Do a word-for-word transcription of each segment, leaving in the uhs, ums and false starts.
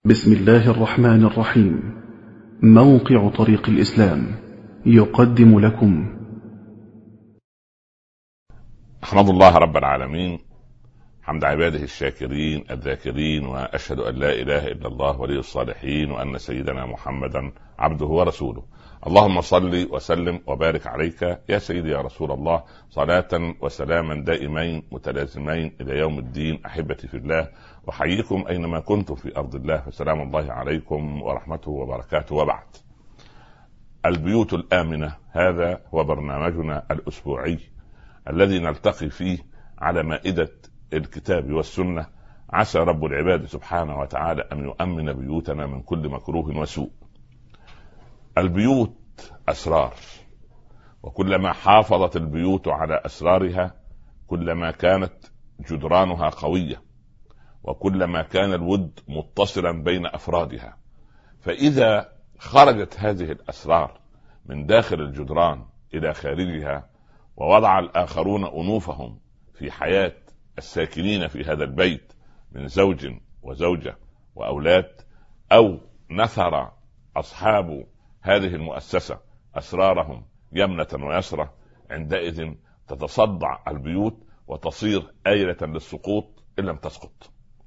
بسم الله الرحمن الرحيم. موقع طريق الإسلام يقدم لكم. أحمد الله رب العالمين حمد عباده الشاكرين الذاكرين، وأشهد أن لا إله إلا الله ولي الصالحين، وأن سيدنا محمدا عبده ورسوله. اللهم صل وسلم وبارك عليك يا سيدي يا رسول الله، صلاة وسلاما دائمين متلازمين إلى يوم الدين. أحبتي في الله، وحييكم أينما كنتم في أرض الله، فسلام الله عليكم ورحمته وبركاته. وبعد، البيوت الآمنة، هذا هو برنامجنا الأسبوعي الذي نلتقي فيه على مائدة الكتاب والسنة. عسى رب العباد سبحانه وتعالى أن يؤمن بيوتنا من كل مكروه وسوء. البيوت أسرار، وكلما حافظت البيوت على أسرارها كلما كانت جدرانها قوية، وكلما كان الود متصلا بين أفرادها. فإذا خرجت هذه الأسرار من داخل الجدران إلى خارجها، ووضع الآخرون أنوفهم في حياة الساكنين في هذا البيت من زوج وزوجة وأولاد، أو نثر أصحاب هذه المؤسسة أسرارهم يمنة ويسرة، عندئذ تتصدع البيوت وتصير آيلة للسقوط إن لم تسقط.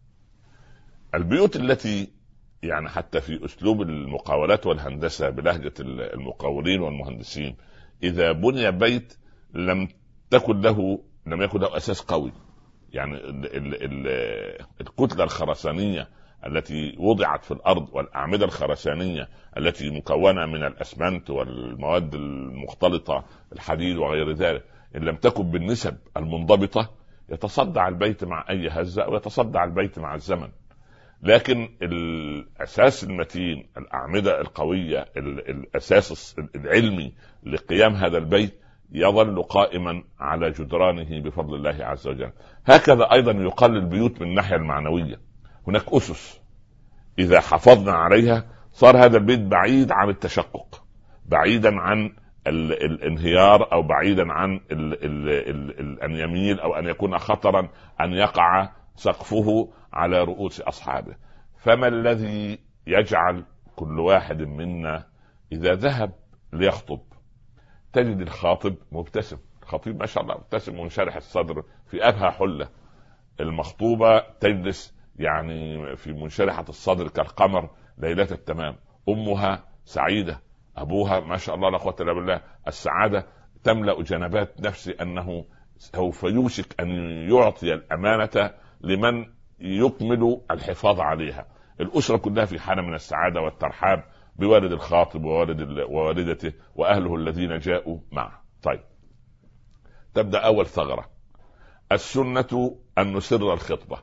البيوت التي يعني حتى في أسلوب المقاولات والهندسة بلهجة المقاولين والمهندسين، إذا بني بيت لم تكن له لم يكن له أساس قوي، يعني ال ال ال الكتلة الخرسانية التي وضعت في الأرض والأعمدة الخرسانية التي مكونة من الأسمنت والمواد المختلطة الحديد وغير ذلك، إن لم تكن بالنسب المنضبطة يتصدع البيت مع أي هزة، أو يتصدع البيت مع الزمن. لكن الأساس المتين، الأعمدة القوية، الأساس العلمي لقيام هذا البيت يظل قائما على جدرانه بفضل الله عز وجل. هكذا أيضا يقال البيوت من الناحية المعنوية. هناك أسس إذا حافظنا عليها صار هذا البيت بعيد عن التشقق، بعيدا عن ال الانهيار، أو بعيدا عن ال ال ال ال أن يميل، أو أن يكون خطرا أن يقع سقفه على رؤوس أصحابه. فما الذي يجعل كل واحد منا إذا ذهب ليخطب تجد الخاطب مبتسم، الخطيب ما شاء الله مبتسم ومنشرح الصدر في أبهى حلة، المخطوبة تجلس يعني في منشرحة الصدر كالقمر ليلة التمام، أمها سعيدة، أبوها ما شاء الله لا قوة إلا بالله، السعادة تملأ جنبات نفسي أنه سوف يوشك أن يعطي الأمانة لمن يكمل الحفاظ عليها. الأسرة كلها في حالة من السعادة والترحاب بوالد الخاطب ووالد ووالدته وأهله الذين جاءوا معه. طيب، تبدأ أول ثغرة، السنة أن نسر الخطبة.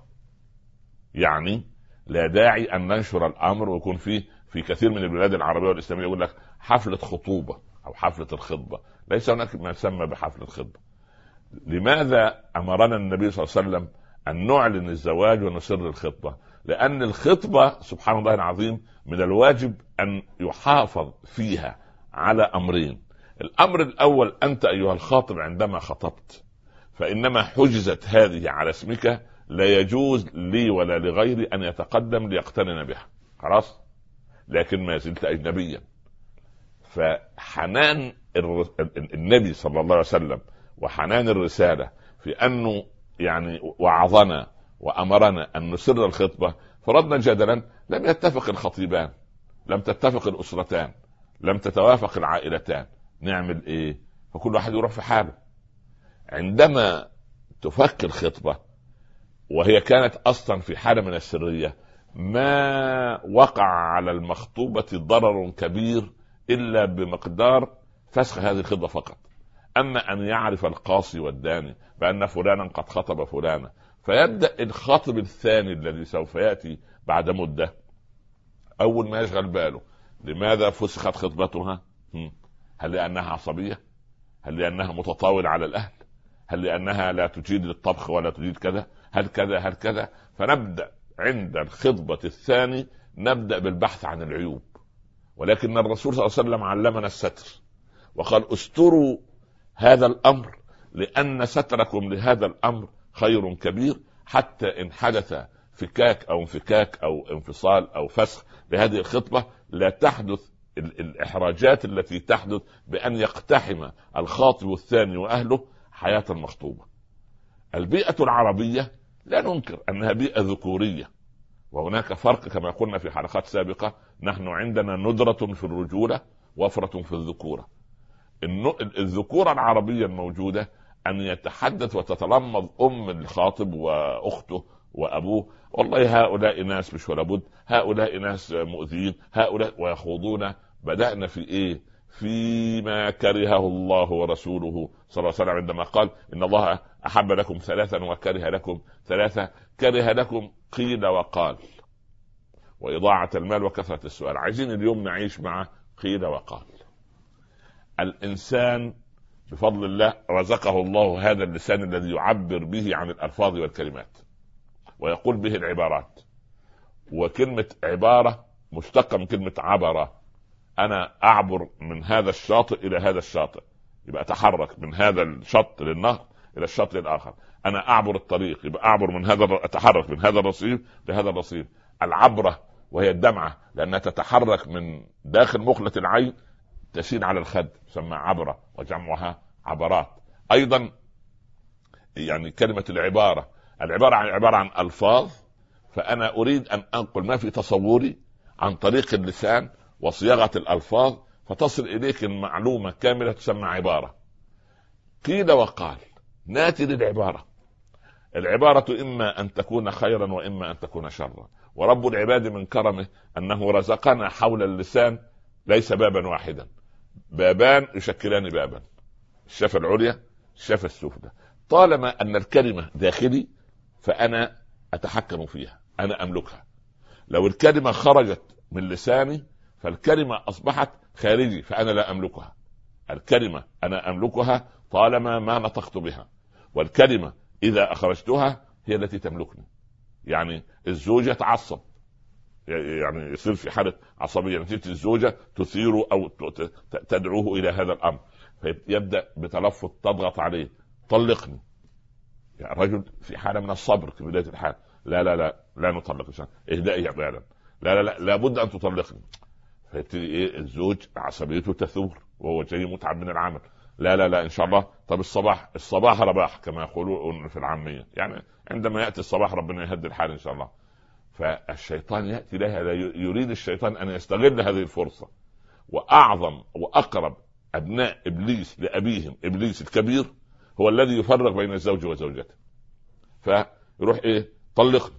يعني لا داعي أن ننشر الأمر، ويكون فيه في كثير من البلاد العربية والإسلامية يقول لك حفلة خطوبة أو حفلة الخطبة. ليس هناك ما يسمى بحفلة خطبة. لماذا أمرنا النبي صلى الله عليه وسلم أن نعلن الزواج ونسر الخطبة؟ لأن الخطبة سبحان الله العظيم من الواجب أن يحافظ فيها على أمرين. الأمر الأول، أنت أيها الخاطب عندما خطبت فإنما حجزت هذه على اسمك، لا يجوز لي ولا لغيري أن يتقدم ليقتنن بها، خلاص، لكن ما زلت أجنبيا. فحنان النبي صلى الله عليه وسلم وحنان الرسالة في أنه يعني وعظنا وأمرنا أن نسر الخطبة. فرضنا جدلا لم يتفق الخطيبان، لم تتفق الأسرتان، لم تتوافق العائلتان، نعمل إيه؟ فكل واحد يروح في حاله. عندما تفك الخطبة وهي كانت أصلا في حالة من السرية، ما وقع على المخطوبة ضرر كبير إلا بمقدار فسخ هذه الخطبة فقط. أما أن يعرف القاصي والداني بأن فلانا قد خطب فلانا، فيبدأ الخاطب الثاني الذي سوف يأتي بعد مدة أول ما يشغل باله لماذا فسخت خطبتها؟ هل لأنها عصبية؟ هل لأنها متطاول على الأهل؟ هل لأنها لا تجيد للطبخ ولا تجيد كذا؟ هل كذا هل كذا؟ فنبدأ عند الخطبة الثاني نبدأ بالبحث عن العيوب. ولكن الرسول صلى الله عليه وسلم علمنا الستر، وقال استروا هذا الأمر، لأن ستركم لهذا الأمر خير كبير، حتى إن حدث فكاك او انفكاك او انفصال او فسخ لهذه الخطبة لا تحدث الإحراجات التي تحدث بأن يقتحم الخاطب الثاني وأهله حياة المخطوبة. البيئة العربية لا ننكر أنها بيئة ذكورية، وهناك فرق كما قلنا في حلقات سابقة، نحن عندنا ندرة في الرجولة وفرة في الذكورة. الذكورة العربية الموجودة أن يتحدث وتتلمذ أم الخاطب وأخته وأبوه، والله هؤلاء ناس مش ولا بد، هؤلاء ناس مؤذين، هؤلاء، ويخوضون. بدأنا في إيه؟ فيما كرهه الله ورسوله صلى الله عليه وسلم عندما قال إن الله أحب لكم ثلاثا وكره لكم ثلاثة. كره لكم قيل وقال وإضاعة المال وكثرة السؤال. عايزين اليوم نعيش مع قيل وقال. الإنسان بفضل الله رزقه الله هذا اللسان الذي يعبر به عن الألفاظ والكلمات ويقول به العبارات. وكلمة عبارة مشتقة من كلمة عبرة. أنا أعبر من هذا الشاطئ إلى هذا الشاطئ، يبقى أتحرك من هذا الشط للنهر إلى الشط الآخر. أنا أعبر الطريق، يبقى أعبر من هذا، أتحرك من هذا الرصيف لهذا الرصيف. العبرة وهي الدمعة لأنها تتحرك من داخل مخلة العين تسيل على الخد، تسمى عبرة، وجمعها عبرات. أيضا يعني كلمة العبارة، العبارة عن عبارة عن ألفاظ، فأنا أريد أن أنقل ما في تصوري عن طريق اللسان وصياغة الألفاظ فتصل إليك المعلومة كاملة، تسمى عبارة. قيل وقال، ناتي للعبارة. العبارة إما أن تكون خيرا وإما أن تكون شرا، ورب العباد من كرمه أنه رزقنا حول اللسان ليس بابا واحدا، بابان يشكلان بابا، الشفة العليا الشفة السفلى. طالما أن الكلمة داخلي فأنا أتحكم فيها، أنا أملكها. لو الكلمة خرجت من لساني فالكلمة أصبحت خارجي فأنا لا أملكها. الكلمة أنا أملكها طالما ما نطقت بها، والكلمة إذا أخرجتها هي التي تملكني. يعني الزوجة تعصب، يعني يصير في حالة عصبية نتيجة الزوجة تثير أو تدعوه إلى هذا الأمر، فيبدأ بتلفظ تضغط عليه، طلقني. يعني رجل في حالة من الصبر في بداية الحال، لا لا لا لا نطلق، اهدئي يا فعلا، لا لا لا لابد أن تطلقني. فيبتدي إيه الزوج عصبيته تثور وهو جاي متعب من العمل، لا لا لا إن شاء الله، طب الصباح الصباح رباح كما يقولون في العامية، يعني عندما يأتي الصباح ربنا يهدي الحال إن شاء الله. فالشيطان يأتي لها، يريد الشيطان أن يستغل هذه الفرصة. وأعظم وأقرب أبناء إبليس لأبيهم إبليس الكبير هو الذي يفرق بين الزوج وزوجته، فيروح إيه طلقني،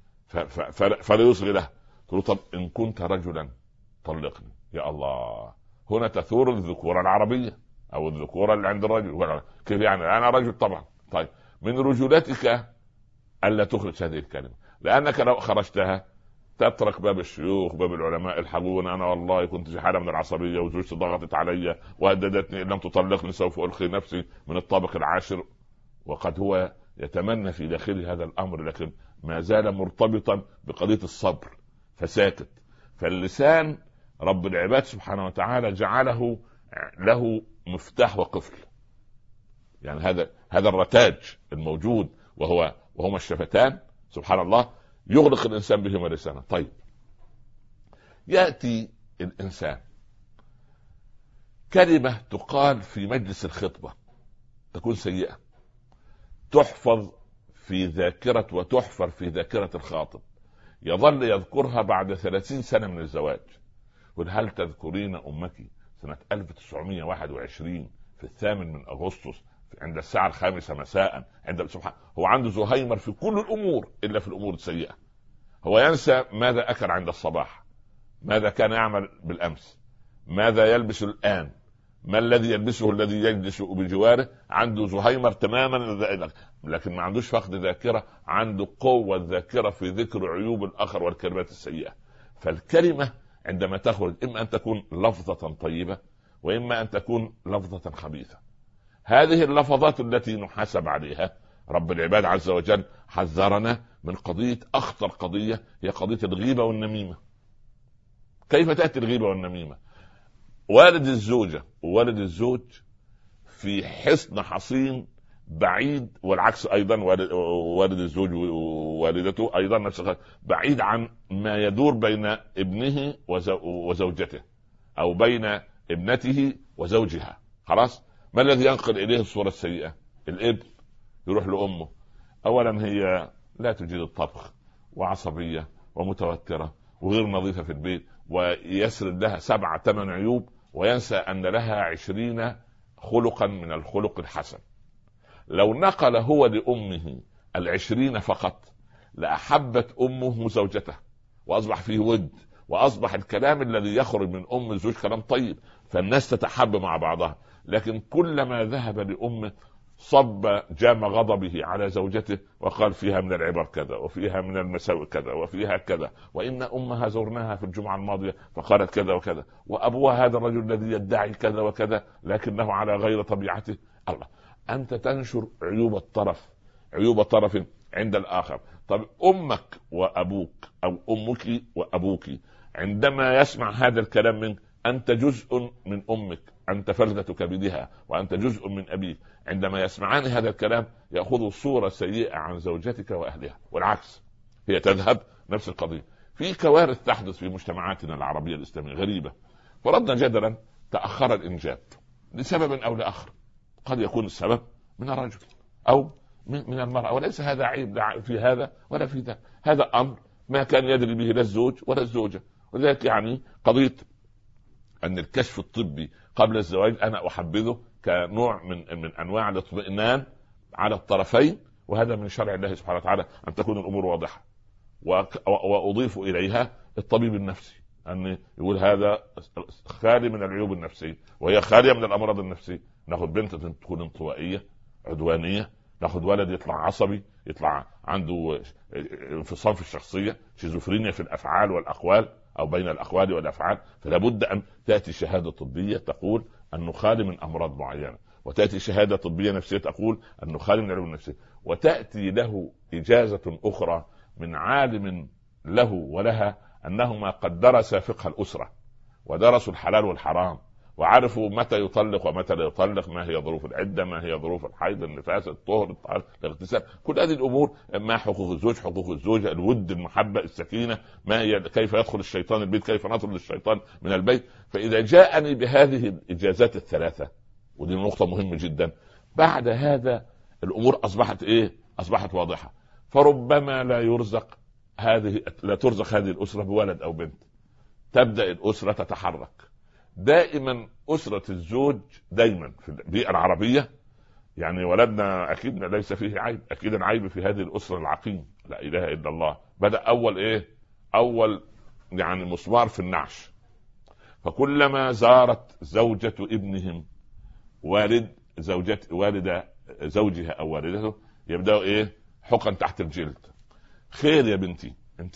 فلا يصغي له، تقول طب إن كنت رجلا طلقني. يا الله، هنا تثور الذكورة العربية أو الذكورة اللي عند الرجل. كيف يعني أنا رجل؟ طبعا. طيب من رجولتك ألا تخرج هذه الكلمة، لأنك لو خرجتها تترك باب الشيوخ، باب العلماء الحقون. أنا والله كنت في حالة من العصبية وزوجتي ضغطت علي وهددتني إن لم تطلقني سوف ألقي نفسي من الطابق العاشر، وقد هو يتمنى في داخله هذا الأمر لكن ما زال مرتبطا بقضية الصبر فساكت. فاللسان رب العباد سبحانه وتعالى جعله له مفتاح وقفل، يعني هذا هذا الرتاج الموجود وهو وهما الشفتان سبحان الله يغلق الإنسان بهما لسانه. طيب يأتي الإنسان كلمة تقال في مجلس الخطبة تكون سيئة، تحفظ في ذاكرة وتحفر في ذاكرة الخاطب، يظل يذكرها بعد ثلاثين سنة من الزواج. هل تذكرين أمك سنة ألف وتسعمائة وواحد وعشرين في الثامن من أغسطس عند الساعة الخامسة مساء عند سبحان. هو عنده زهايمر في كل الأمور إلا في الأمور السيئة. هو ينسى ماذا أكل عند الصباح، ماذا كان يعمل بالأمس، ماذا يلبس الآن، ما الذي يلبسه الذي يجلس بجواره. عنده زهايمر تماما، لكن ما عندوش فقد ذاكرة، عنده قوة ذاكرة في ذكر عيوب الآخر والكلمات السيئة. فالكلمة عندما تخرج إما أن تكون لفظة طيبة وإما أن تكون لفظة خبيثة. هذه اللفظات التي نحاسب عليها رب العباد عز وجل حذرنا من قضية أخطر قضية، هي قضية الغيبة والنميمة. كيف تأتي الغيبة والنميمة؟ والد الزوجة ووالد الزوج في حصن حصين بعيد، والعكس ايضا، والد الزوج ووالدته ايضا نفس الشيء، بعيد عن ما يدور بين ابنه وزوجته او بين ابنته وزوجها. خلاص، ما الذي ينقل اليه الصورة السيئة؟ الابن يروح لامه، اولا هي لا تجيد الطبخ وعصبية ومتوترة وغير نظيفة في البيت، ويسرد لها سبعة ثمان عيوب وينسى ان لها عشرين خلقا من الخلق الحسن. لو نقل هو لأمه العشرين فقط لأحبت أمه زوجته، وأصبح فيه ود، وأصبح الكلام الذي يخرج من أم الزوج كلام طيب، فالناس تتحب مع بعضها. لكن كلما ذهب لأمه صب جام غضبه على زوجته وقال فيها من العبر كذا، وفيها من المساوئ كذا، وفيها كذا، وإن أمها زرناها في الجمعة الماضية فقالت كذا وكذا، وأبوها هذا الرجل الذي يدعي كذا وكذا لكنه على غير طبيعته. الله، أنت تنشر عيوب الطرف، عيوب طرف عند الآخر. طب أمك وأبوك أو أمك وأبوك عندما يسمع هذا الكلام منك، أنت جزء من أمك، أنت فلذة كبدها، وأنت جزء من أبيك. عندما يسمعان هذا الكلام يأخذوا صورة سيئة عن زوجتك وأهلها، والعكس هي تذهب نفس القضية. في كوارث تحدث في مجتمعاتنا العربية الإسلامية غريبة. فرضنا جدلا تأخر الإنجاب لسبب أو لآخر، قد يكون السبب من الرجل أو من المرأة، وليس هذا عيب في هذا ولا في ذا، هذا أمر ما كان يدري به لا الزوج ولا الزوجة. ولذلك يعني قضية أن الكشف الطبي قبل الزواج أنا أحبذه كنوع من من أنواع الاطمئنان على الطرفين، وهذا من شرع الله سبحانه وتعالى أن تكون الأمور واضحة. وأضيف إليها الطبيب النفسي، أن يقول هذا خالي من العيوب النفسية وهي خالية من الأمراض النفسية. ناخذ بنت تكون انطوائية عدوانية، ناخذ ولد يطلع عصبي، يطلع عنده انفصام في الشخصية، شيزوفرينيا في الأفعال والأقوال أو بين الأقوال والأفعال. فلا بد أن تأتي شهادة طبية تقول أنه خالي من أمراض معينة، وتأتي شهادة طبية نفسية تقول أنه خالي من العلوم النفسية، وتأتي له إجازة أخرى من عالم له ولها أنهما قد درس فقه الأسرة ودرسوا الحلال والحرام، وعرفوا متى يطلق ومتى لا يطلق، ما هي ظروف العدة، ما هي ظروف الحيض، النفاس، الطهر، الاغتسال، كل هذه الأمور، ما حقوق الزوج، حقوق الزوجة، الود، المحبة، السكينة، ما هي كيف يدخل الشيطان البيت، كيف نطرد الشيطان من البيت. فإذا جاءني بهذه الإجازات الثلاثة، ودي نقطة مهمة جدا، بعد هذا الأمور أصبحت إيه؟ أصبحت واضحة. فربما لا يرزق هذه لا ترزق هذه الأسرة بولد أو بنت، تبدأ الأسرة تتحرك. دائما أسرة الزوج دائما في البيئة العربية، يعني ولدنا أكيد ليس فيه عيب، أكيد العيب في هذه الأسرة العقيم، لا إله إلا الله. بدأ أول إيه؟ أول يعني مسمار في النعش. فكلما زارت زوجة ابنهم والد زوجة والدة زوجها أو والدته يبدأوا إيه؟ حقن تحت الجلد. خير يا بنتي، أنت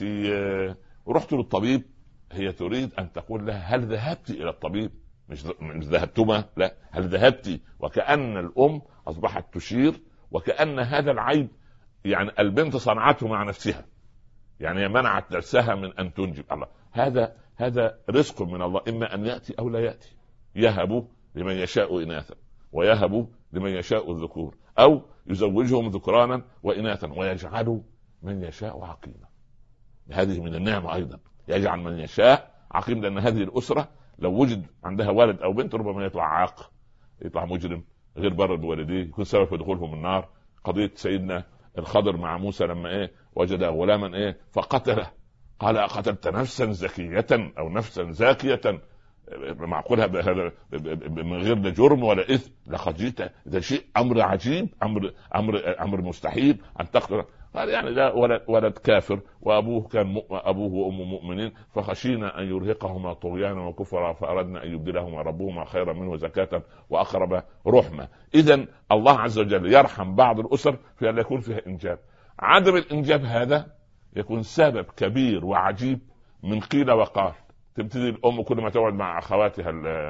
رحت للطبيب؟ هي تريد أن تقول لها هل ذهبت إلى الطبيب؟ مش مش ذهبتما، لا، هل ذهبت؟ وكأن الأم أصبحت تشير، وكأن هذا العيب يعني البنت صنعته مع نفسها، يعني منعت نفسها من أن تنجب. الله، هذا هذا رزق من الله، إما أن يأتي أو لا يأتي. يهب لمن يشاء إناثا ويهب لمن يشاء الذكور، أو يزوجهم ذكرانا وإناثا ويجعل من يشاء عقيما. هذه من النعمة أيضا، يجعل من يشاء عقيم، لأن هذه الأسرة لو وجد عندها ولد أو بنت ربما يطلع عاق، يطلع مجرم غير بر بوالديه، يكون سبب في دخولهم النار. قضية سيدنا الخضر مع موسى لما إيه وجد غلاما إيه فقتله، قال أقتلت نفسا زكية أو نفسا زاكية معقولها بهذا من غير لا جرم ولا إثم؟ لقد جئت، ده شيء أمر عجيب، أمر أمر أمر مستحيل أن تقتل. قال يعني لا، ولد, ولد كافر وأبوه كان أبوه وأمه مؤمنين، فخشينا أن يرهقهما طغيانا وكفرا فأردنا أن يبدلهما ربهما خيرا منه زكاة وأقرب رحمة. إذن الله عز وجل يرحم بعض الأسر في أن يكون فيها إنجاب. عدم الإنجاب هذا يكون سبب كبير وعجيب من قيل وقال. تبتدي الأم كل ما تقعد مع أخواتها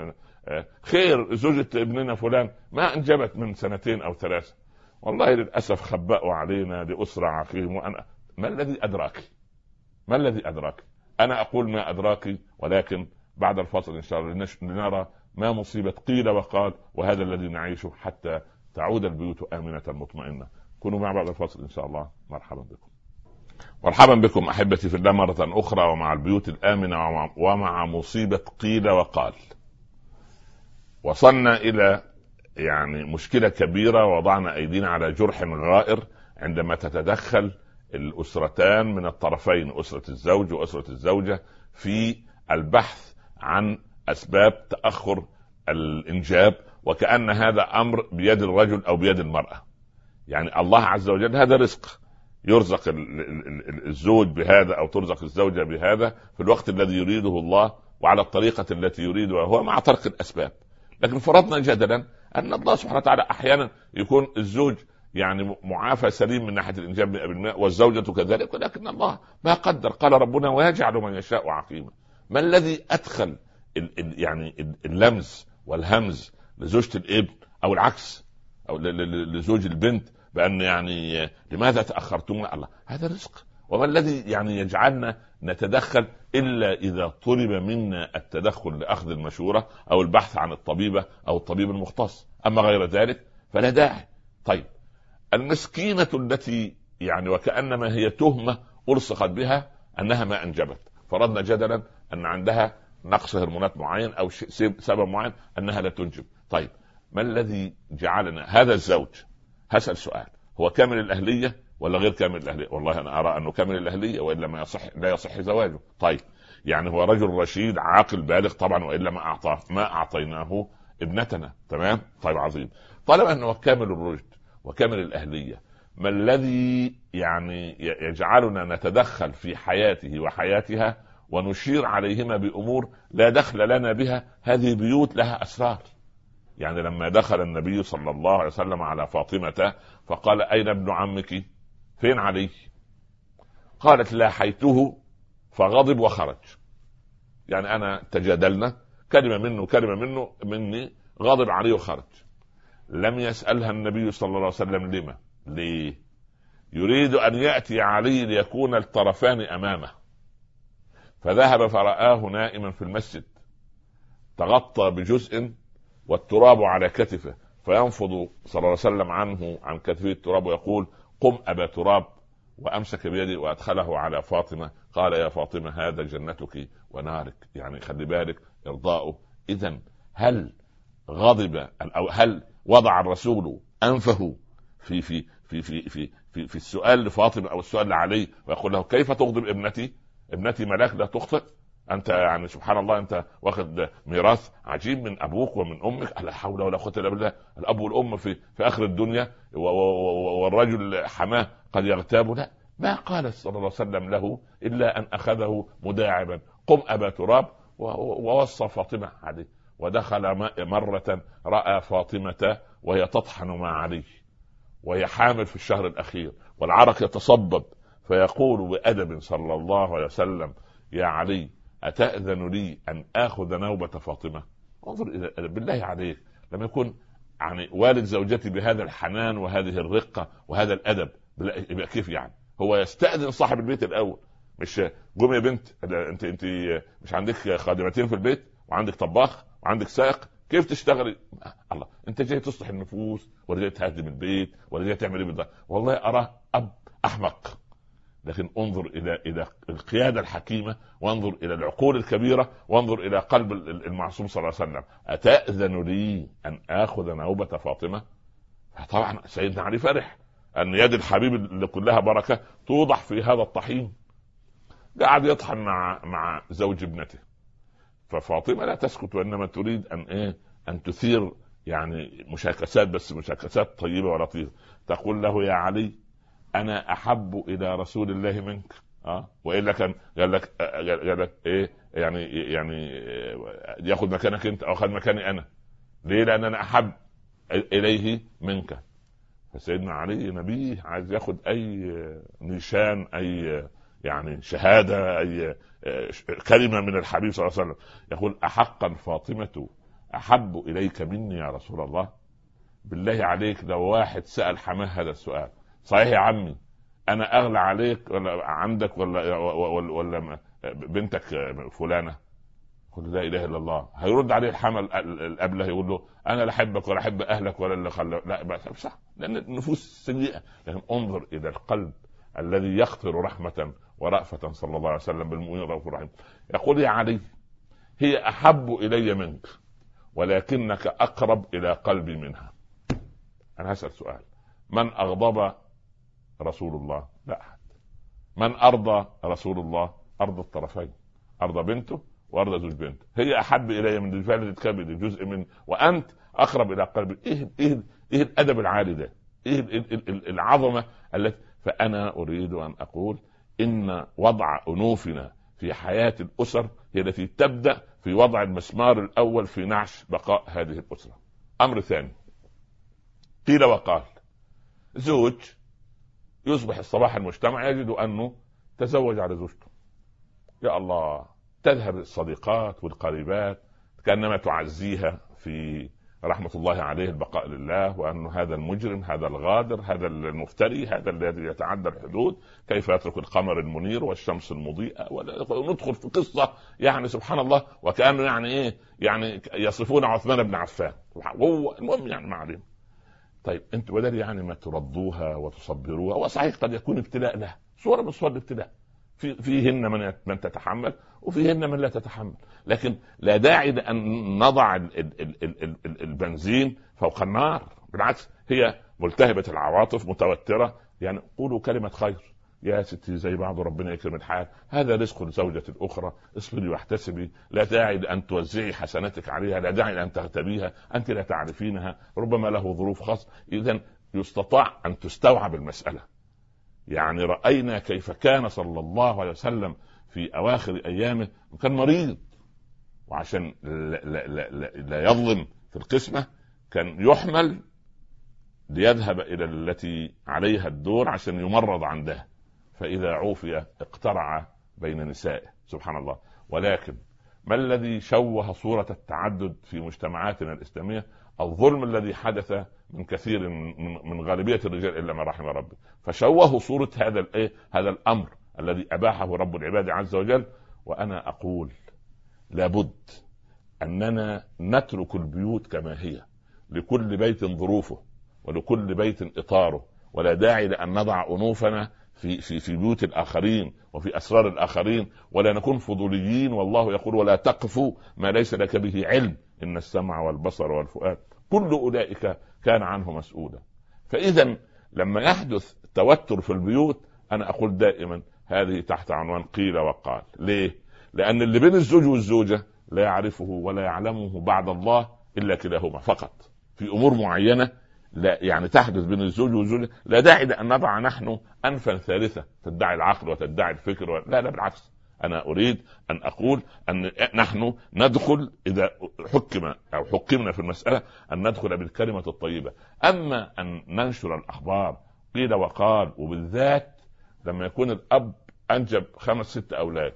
خير زوجة ابننا فلان ما أنجبت من سنتين أو ثلاثة، والله للأسف خبأوا علينا لأسرة عقيم. وأنا ما الذي أدراك؟ ما الذي أدراك؟ أنا أقول ما أدراك، ولكن بعد الفصل إن شاء الله لنرى ما مصيبة قيل وقال، وهذا الذي نعيشه حتى تعود البيوت آمنة مطمئنة. كونوا مع بعض الفصل إن شاء الله. مرحبا بكم. مرحبا بكم أحبتي في الله مرة أخرى، ومع البيوت الآمنة ومع مصيبة قيل وقال. وصلنا إلى يعني مشكلة كبيرة، وضعنا أيدينا على جرح غائر عندما تتدخل الأسرتان من الطرفين، أسرة الزوج وأسرة الزوجة، في البحث عن أسباب تأخر الإنجاب، وكأن هذا أمر بيد الرجل أو بيد المرأة. يعني الله عز وجل هذا رزق، يرزق الزوج بهذا أو ترزق الزوجة بهذا في الوقت الذي يريده الله وعلى الطريقة التي يريدها هو، مع ترك الأسباب. لكن فرضنا جدلا أن الله سبحانه وتعالى أحيانا يكون الزوج يعني معافى سليم من ناحية الإنجاب مئة بالمئة والزوجة كذلك، ولكن الله ما قدر. قال ربنا ويجعل من يشاء عقيما. ما الذي أدخل ال ال يعني اللمز والهمز لزوجة الابن أو العكس، أو لزوج البنت، بأن يعني لماذا تأخرتم؟ الله هذا رزق. وما الذي يعني يجعلنا نتدخل إلا إذا طلب منا التدخل لأخذ المشورة أو البحث عن الطبيبة أو الطبيب المختص، أما غير ذلك فلا داعي. طيب المسكينة التي يعني وكأنما هي تهمة ألصقت بها أنها ما أنجبت، فرضنا جدلا أن عندها نقص هرمونات معين أو سبب معين أنها لا تنجب. طيب ما الذي جعلنا هذا الزوج؟ هسأل سؤال، هو كامل الأهلية ولا غير كامل الأهلية؟ والله أنا أرى أنه كامل الأهلية، وإلا ما يصح لا يصح زواجه. طيب يعني هو رجل رشيد عاقل بالغ طبعا، وإلا ما أعطاه ما أعطيناه ابنتنا. تمام، طيب عظيم. طالما أنه كامل الرشد وكامل الأهلية، ما الذي يعني يجعلنا نتدخل في حياته وحياتها ونشير عليهما بأمور لا دخل لنا بها؟ هذه بيوت لها أسرار. يعني لما دخل النبي صلى الله عليه وسلم على فاطمة فقال أين ابن عمك؟ فين علي؟ قالت لاحيته فغضب وخرج. يعني أنا تجادلنا كلمة منه كلمة منه مني، غضب عليه وخرج. لم يسألها النبي صلى الله عليه وسلم لما؟ ليه؟ يريد أن يأتي علي ليكون الطرفان أمامه. فذهب فرآه نائما في المسجد تغطى بجزء والتراب على كتفه، فينفض صلى الله عليه وسلم عنه عن كتفه التراب ويقول قم أبا تراب، وأمسك بيدي وأدخله على فاطمة. قال يا فاطمة هذا جنتك ونارك، يعني خلي بالك إرضاؤه. إذن هل غضب أو هل وضع الرسول أنفه في في في في في في, في السؤال لفاطمة أو السؤال لعلي ويقول له كيف تغضب ابنتي؟ ابنتي ملاك لا تخطئ. أنت يعني سبحان الله أنت واخد ميراث عجيب من أبوك ومن أمك، لا حول ولا قوة إلا بالله. الأب والأم في في آخر الدنيا، والرجل حماه قد يغتاب. لا، ما قال صلى الله عليه وسلم له إلا أن أخذه مداعبا قم أبا تراب، ووصى فاطمة عليه. ودخل مرة رأى فاطمة وهي تطحن مع علي وهي حامل في الشهر الأخير والعرق يتصبب، فيقول بأدب صلى الله عليه وسلم يا علي أتأذن لي أن آخذ نوبة فاطمة؟ انظر إلى بالله عليك، لما يكون يعني والد زوجتي بهذا الحنان وهذه الرقة وهذا الأدب، يبقى كيف يعني هو يستأذن صاحب البيت الأول؟ مش قوم يا بنت انت انت مش عندك خادمتين في البيت وعندك طباخ وعندك سائق، كيف تشتغلي؟ الله، انت جاي تصلح النفوس ولا جاي تهدم البيت ولا جاي تعمل ايه بالضبط؟ والله أرى أب أحمق. لكن انظر الى الى القياده الحكيمه، وانظر الى العقول الكبيره، وانظر الى قلب المعصوم صلى الله عليه وسلم. اتاذن لي ان اخذ نوبه فاطمه؟ طبعا سيدنا علي فرح ان يد الحبيب اللي كلها بركه توضح في هذا الطحين. قاعد يطحن مع مع زوج ابنته، ففاطمه لا تسكت وانما تريد ان ايه ان تثير يعني مشاكسات، بس مشاكسات طيبه ولطيفه. تقول له يا علي أنا أحب إلى رسول الله منك. أه وإلا كان قال لك قال لك إيه يعني يعني يأخذ مكانك أنت أو أخذ مكاني أنا. ليه؟ لأن أنا أحب إليه منك. فسيدنا علي نبيه عايز يأخذ أي نشان، أي يعني شهادة، أي كلمة من الحبيب صلى الله عليه وسلم. يقول أحقا فاطمة أحب إليك مني يا رسول الله؟ بالله عليك لو واحد سأل حماه هذا السؤال، صحيح يا عمي انا اغلى عليك ولا عندك ولا ولا, ولا بنتك فلانه؟ قل لا اله الا الله. هيرد عليه الحمل الابله يقول له انا لا احبك ولا احب اهلك ولا اللي خلى، لا صح، لان النفوس سيئه. لكن انظر الى القلب الذي يقطر رحمه ورأفة صلى الله عليه وسلم بالمؤمنين رؤوف رحيم. يقول يا علي هي احب الي منك ولكنك اقرب الى قلبي منها. انا هسأل سؤال: من اغضب رسول الله؟ لا احد. من ارضى رسول الله؟ ارضى الطرفين، ارضى بنته وارضى زوج بنته. هي احب الي من الفالد كبد جزء من، وانت اقرب الى قلبي. ايه ايه ايه الادب العالي ده؟ ايه العظمه التي. فانا اريد ان اقول ان وضع انوفنا في حياه الاسر هي التي تبدا في وضع المسمار الاول في نعش بقاء هذه الاسره. امر ثاني، قيل وقال: زوج يصبح الصباح المجتمع يجد انه تزوج على زوجته، يا الله، تذهب الصديقات والقريبات كانما تعزيها في رحمة الله عليه البقاء لله، وأنه هذا المجرم، هذا الغادر، هذا المفتري، هذا الذي يتعدى الحدود، كيف يترك القمر المنير والشمس المضيئة، وندخل في قصة يعني سبحان الله، وكأنه يعني إيه يعني يصفون عثمان بن عفان. هو المهم يعني ما علينا. طيب أنتوا بدل يعني ما ترضوها وتصبروها، وصحيح قد يكون ابتلاء لها، صورة من صور الابتلاء، في فيهن من من تتحمل وفيهن من لا تتحمل، لكن لا داعي لأن نضع ال ال ال ال ال البنزين فوق النار. بالعكس، هي ملتهبة العواطف، متوترة، يعني قولوا كلمة خير: يا ستي زي بعض، ربنا يكرم الحال، هذا رزق الزوجة الأخرى، اصبري واحتسبي، لا داعي لأن توزعي حسناتك عليها، لا داعي لأن تغتبيها، أنت لا تعرفينها، ربما له ظروف خاصة. إذن يستطاع أن تستوعب المسألة. يعني رأينا كيف كان صلى الله عليه وسلم في أواخر أيامه، كان مريض، وعشان لا, لا, لا, لا يظلم في القسمة كان يحمل ليذهب إلى التي عليها الدور عشان يمرض عندها، فإذا عوفي اقترع بين نسائه، سبحان الله. ولكن ما الذي شوه صورة التعدد في مجتمعاتنا الإسلامية؟ الظلم الذي حدث من كثير من غالبية الرجال إلا ما رحم ربي، فشوه صورة هذا الايه هذا الأمر الذي أباحه رب العباد عز وجل. وأنا أقول لابد أننا نترك البيوت كما هي، لكل بيت ظروفه ولكل بيت إطاره، ولا داعي لأن نضع أنوفنا في في في بيوت الآخرين وفي أسرار الآخرين، ولا نكون فضوليين. والله يقول: ولا تقفوا ما ليس لك به علم إن السمع والبصر والفؤاد كل أولئك كان عنه مسؤولا. فإذا لما يحدث توتر في البيوت، أنا أقول دائما هذه تحت عنوان قيل وقال. ليه؟ لأن اللي بين الزوج والزوجة لا يعرفه ولا يعلمه بعد الله إلا كلاهما فقط. في أمور معينة لا يعني تحدث بين الزوج والزوجة، لا داعي لأن نضع نحن أنفا ثالثة تدعي العقل وتدعي الفكر و... لا لا بالعكس. أنا أريد أن أقول أن نحن ندخل إذا حكم أو حكمنا في المسألة أن ندخل بالكلمة الطيبة. أما أن ننشر الأخبار قيل وقال، وبالذات لما يكون الأب أنجب خمس ست أولاد،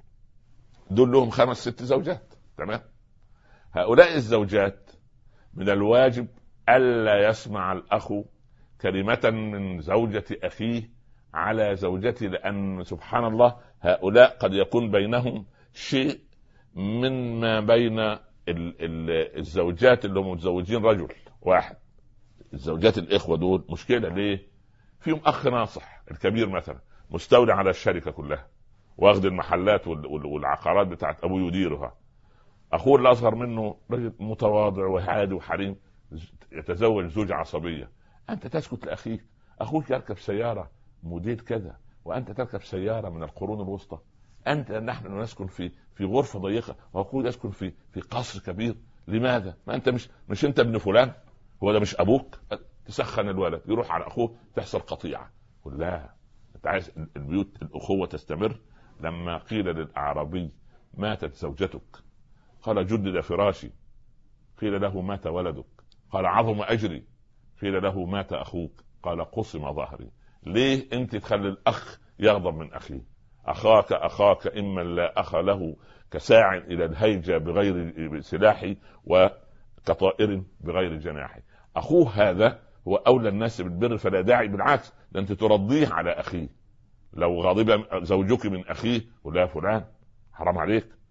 دول لهم خمس ست زوجات، تمام؟ هؤلاء الزوجات من الواجب ألا يسمع الأخ كلمة من زوجة أخيه على زوجته، لأن سبحان الله هؤلاء قد يكون بينهم شيء من ما بين ال ال الزوجات اللي هم متزوجين رجل واحد. الزوجات الإخوة دول مشكلة. ليه؟ فيهم أخ ناصح، الكبير مثلا مستولى على الشركة كلها، واخد المحلات والعقارات بتاعت أبوه يديرها. أخوه الأصغر منه رجل متواضع وهادي وحريم يتزوج زوجة عصبية. أنت تسكت لأخيك، أخوك يركب سيارة موديل كذا وأنت تركب سيارة من القرون الوسطى. أنت نحن نسكن في في غرفة ضيقة وأخوك يسكن في في قصر كبير. لماذا؟ ما أنت مش مش أنت ابن فلان، هو ده مش أبوك؟ تسخن الولد يروح على أخوه، تحصل قطيعة. قل لا، أنت عايز البيوت الأخوة تستمر. لما قيل للأعرابي: ماتت زوجتك؟ قال: جدد فراشي. قيل له: مات ولدك؟ قال: عظم أجري. قيل له: مات أخوك؟ قال: قسم ظهري. ليه انت تخلي الأخ يغضب من أخيه؟ أخاك أخاك إما لا أخ له كساع إلى الهيجة بغير سلاحي وكطائر بغير جناحي. أخوه هذا هو أولى الناس بالبر، فلا داعي، بالعكس ده أنت ترضيه على أخيه. لو غضب زوجك من أخيه ولا فلان حرام عليك،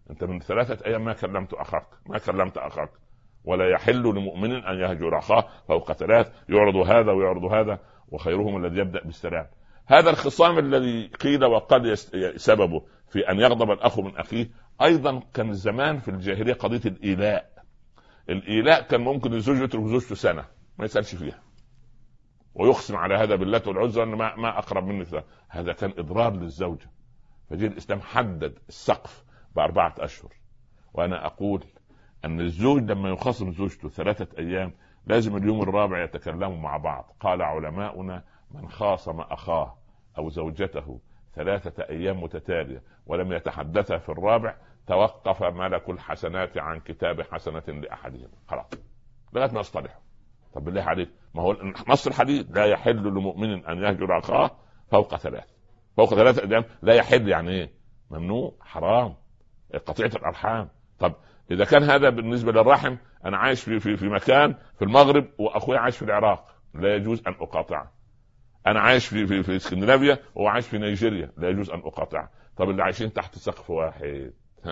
انت من ثلاثه ايام ما كلمت اخاك ما كلمت اخاك ولا يحل لمؤمن ان يهجر اخاه فوق ثلاث، يعرض هذا ويعرض هذا وخيرهم الذي يبدا بالسلام. هذا الخصام الذي قيل وقال سببه في ان يغضب الاخ من اخيه. ايضا كان زمان في الجاهليه قضيه الايلاء. الايلاء كان ممكن الزوج يترك زوجته سنه ما يسالش فيها ويقسم على هذا بالله والعزى ان ما ما اقرب منك. هذا كان اضرار للزوجه. فجاء الاسلام حدد السقف باربعه اشهر. وانا اقول ان الزوج لما يخاصم زوجته ثلاثه ايام لازم اليوم الرابع يتكلموا مع بعض. قال علماؤنا من خاصم اخاه او زوجته ثلاثه ايام متتاليه ولم يتحدثها في الرابع توقف ملك الحسنات عن كتاب حسنه لاحدهم. خلاص لغايه ما يصطلحوا. طب بالله عليك، ما هو نص الحديث لا يحل لمؤمن ان يهجر اخاه فوق ثلاث. فوق ثلاثة ايام لا يحل يعني ايه؟ ممنوع، حرام، قطيعة الارحام. طب اذا كان هذا بالنسبة للرحم، انا عايش في, في, في مكان في المغرب واخوي عايش في العراق، لا يجوز ان اقاطعه. انا عايش في في, في اسكندنافيا وهو عايش في نيجيريا، لا يجوز ان اقاطعه. طب اللي عايشين تحت سقف واحد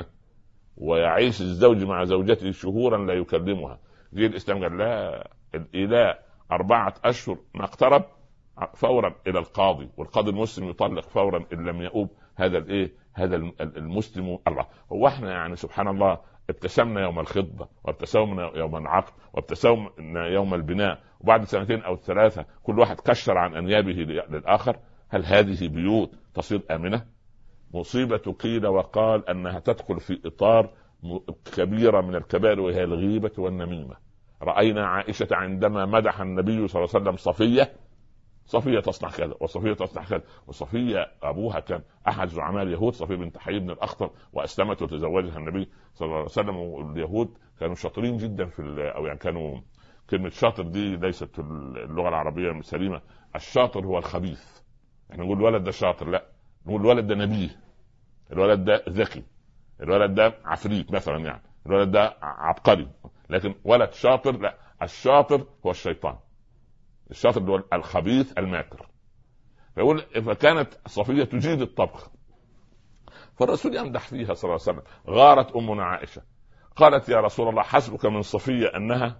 ويعيش الزوج مع زوجته شهورا لا يكلمها، جه الاسلام قال لا، الإيلاء أربعة أشهر ما اقترب فورا إلى القاضي، والقاضي المسلم يطلق فورا إن لم يؤوب هذا الإيه هذا المسلم. الله، هو احنا يعني سبحان الله ابتسمنا يوم الخطبة وابتسمنا يوم العقد وابتسمنا يوم البناء، وبعد سنتين أو ثلاثة كل واحد كشر عن أنيابه للآخر. هل هذه بيوت تصير آمنة؟ مصيبة قيل وقال أنها تدخل في إطار كبيرة من الكبائر وهي الغيبة والنميمة. رأينا عائشة عندما مدح النبي صلى الله عليه وسلم صفية، صفية تصنع كذا وصفية تصنع كذا، وصفية أبوها كان أحد زعماء اليهود، صفية بنت حيي بن الأخطر، وأسلمت وتزوجها النبي صلى الله عليه وسلم. واليهود كانوا شاطرين جدا في أو يعني كانوا، كلمة شاطر دي ليست في اللغة العربية السليمة. الشاطر هو الخبيث. احنا نقول الولد ده شاطر، لا، نقول الولد ده نبيه، الولد ده ذكي، الولد ده عفريت مثلا، يعني الولد ده عبقري. لكن ولد شاطر لا، الشاطر هو الشيطان، الشاطر هو الخبيث الماكر. فيقول فكانت صفية تجيد الطبخ، فالرسول يمدح فيها صلى الله عليه وسلم. غارت أمنا عائشة قالت يا رسول الله حسبك من صفية أنها،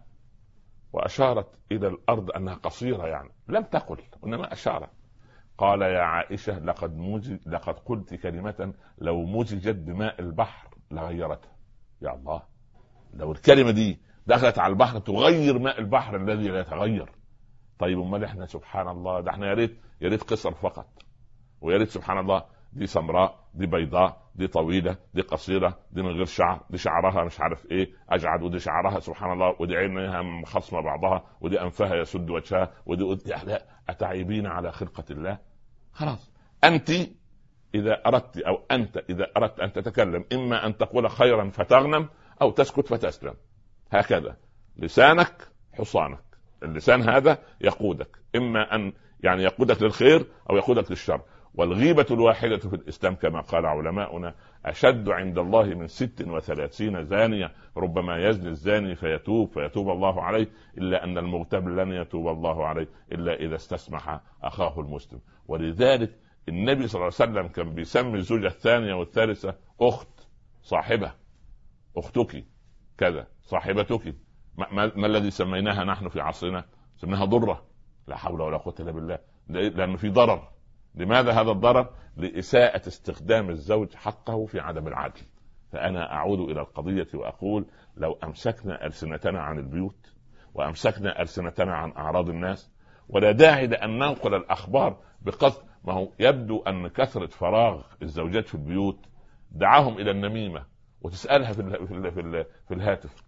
وأشارت إلى الأرض أنها قصيرة، يعني لم تقل إنما أشارت. قال يا عائشة لقد مزج لقد قلت كلمة لو مزجت بماء البحر لغيرتها. يا الله، لو الكلمة دي دخلت على البحر تغير ماء البحر الذي لا يتغير. طيب امال احنا سبحان الله، ده احنا يا ريت يا ريت قصر فقط، ويا ريت سبحان الله دي سمراء دي بيضاء دي طويلة دي قصيرة دي من غير شعر دي شعرها مش عارف ايه اجعد ودي شعرها سبحان الله ودي عينها مخصمة بعضها ودي انفها يسد وجهها ودي يعني اتعيبين على خلقة الله. خلاص، انت اذا اردت او انت اذا اردت ان تتكلم اما ان تقول خيرا فتغنم او تسكت فتسلم. هكذا لسانك حصانك، اللسان هذا يقودك، اما ان يعني يقودك للخير او يقودك للشر. والغيبة الواحدة في الإسلام كما قال علماؤنا أشد عند الله من ست وثلاثين زانية، ربما يزني الزاني فيتوب فيتوب الله عليه، إلا أن المغتاب لن يتوب الله عليه إلا إذا استسمح أخاه المسلم. ولذلك النبي صلى الله عليه وسلم كان بيسمي الزوجة الثانية والثالثة أخت، صاحبة، أختك كذا، صاحبتك. ما, ما, ما الذي سميناها نحن في عصرنا؟ سميناها ضرة. لا حول ولا قوة إلا بالله، لأنه في ضرر. لماذا هذا الضرر؟ لإساءة استخدام الزوج حقه في عدم العدل. فأنا أعود إلى القضية وأقول لو أمسكنا ألسنتنا عن البيوت وأمسكنا ألسنتنا عن أعراض الناس، ولا داعي لأن ننقل الأخبار بقصد، ما هو يبدو أن كثرة فراغ الزوجات في البيوت دعاهم إلى النميمة، وتسألها في, ال في, ال في, ال في الهاتف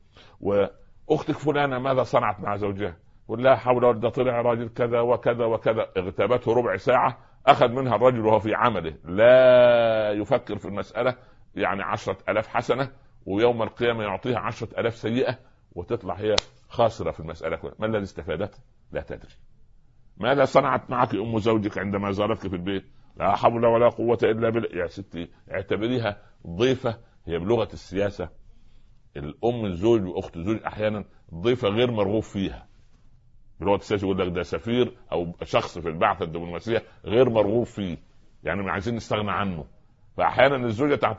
وأختك فلانة ماذا صنعت مع زوجها، ولا حول ولا قوة، طلع راجل كذا وكذا وكذا، اغتابته ربع ساعة، أخذ منها الرجل وهو في عمله لا يفكر في المسألة، يعني عشرة ألاف حسنة، ويوم القيامة يعطيها عشرة ألاف سيئة، وتطلع هي خاسرة في المسألة. ما الذي استفادت؟ لا تدري. ماذا صنعت معك أم زوجك عندما زارتك في البيت؟ لا حول ولا قوة إلا بالله. يا ستي اعتبريها ضيفة. هي بلغة السياسة الأم الزوج وأخت الزوج أحيانا ضيفة غير مرغوب فيها. بلغة السياسة يقول لك ده سفير أو شخص في البعثة الدبلوماسية غير مرغوب فيه، يعني ما عايزين نستغنى عنه. فأحيانا الزوجة تعتبر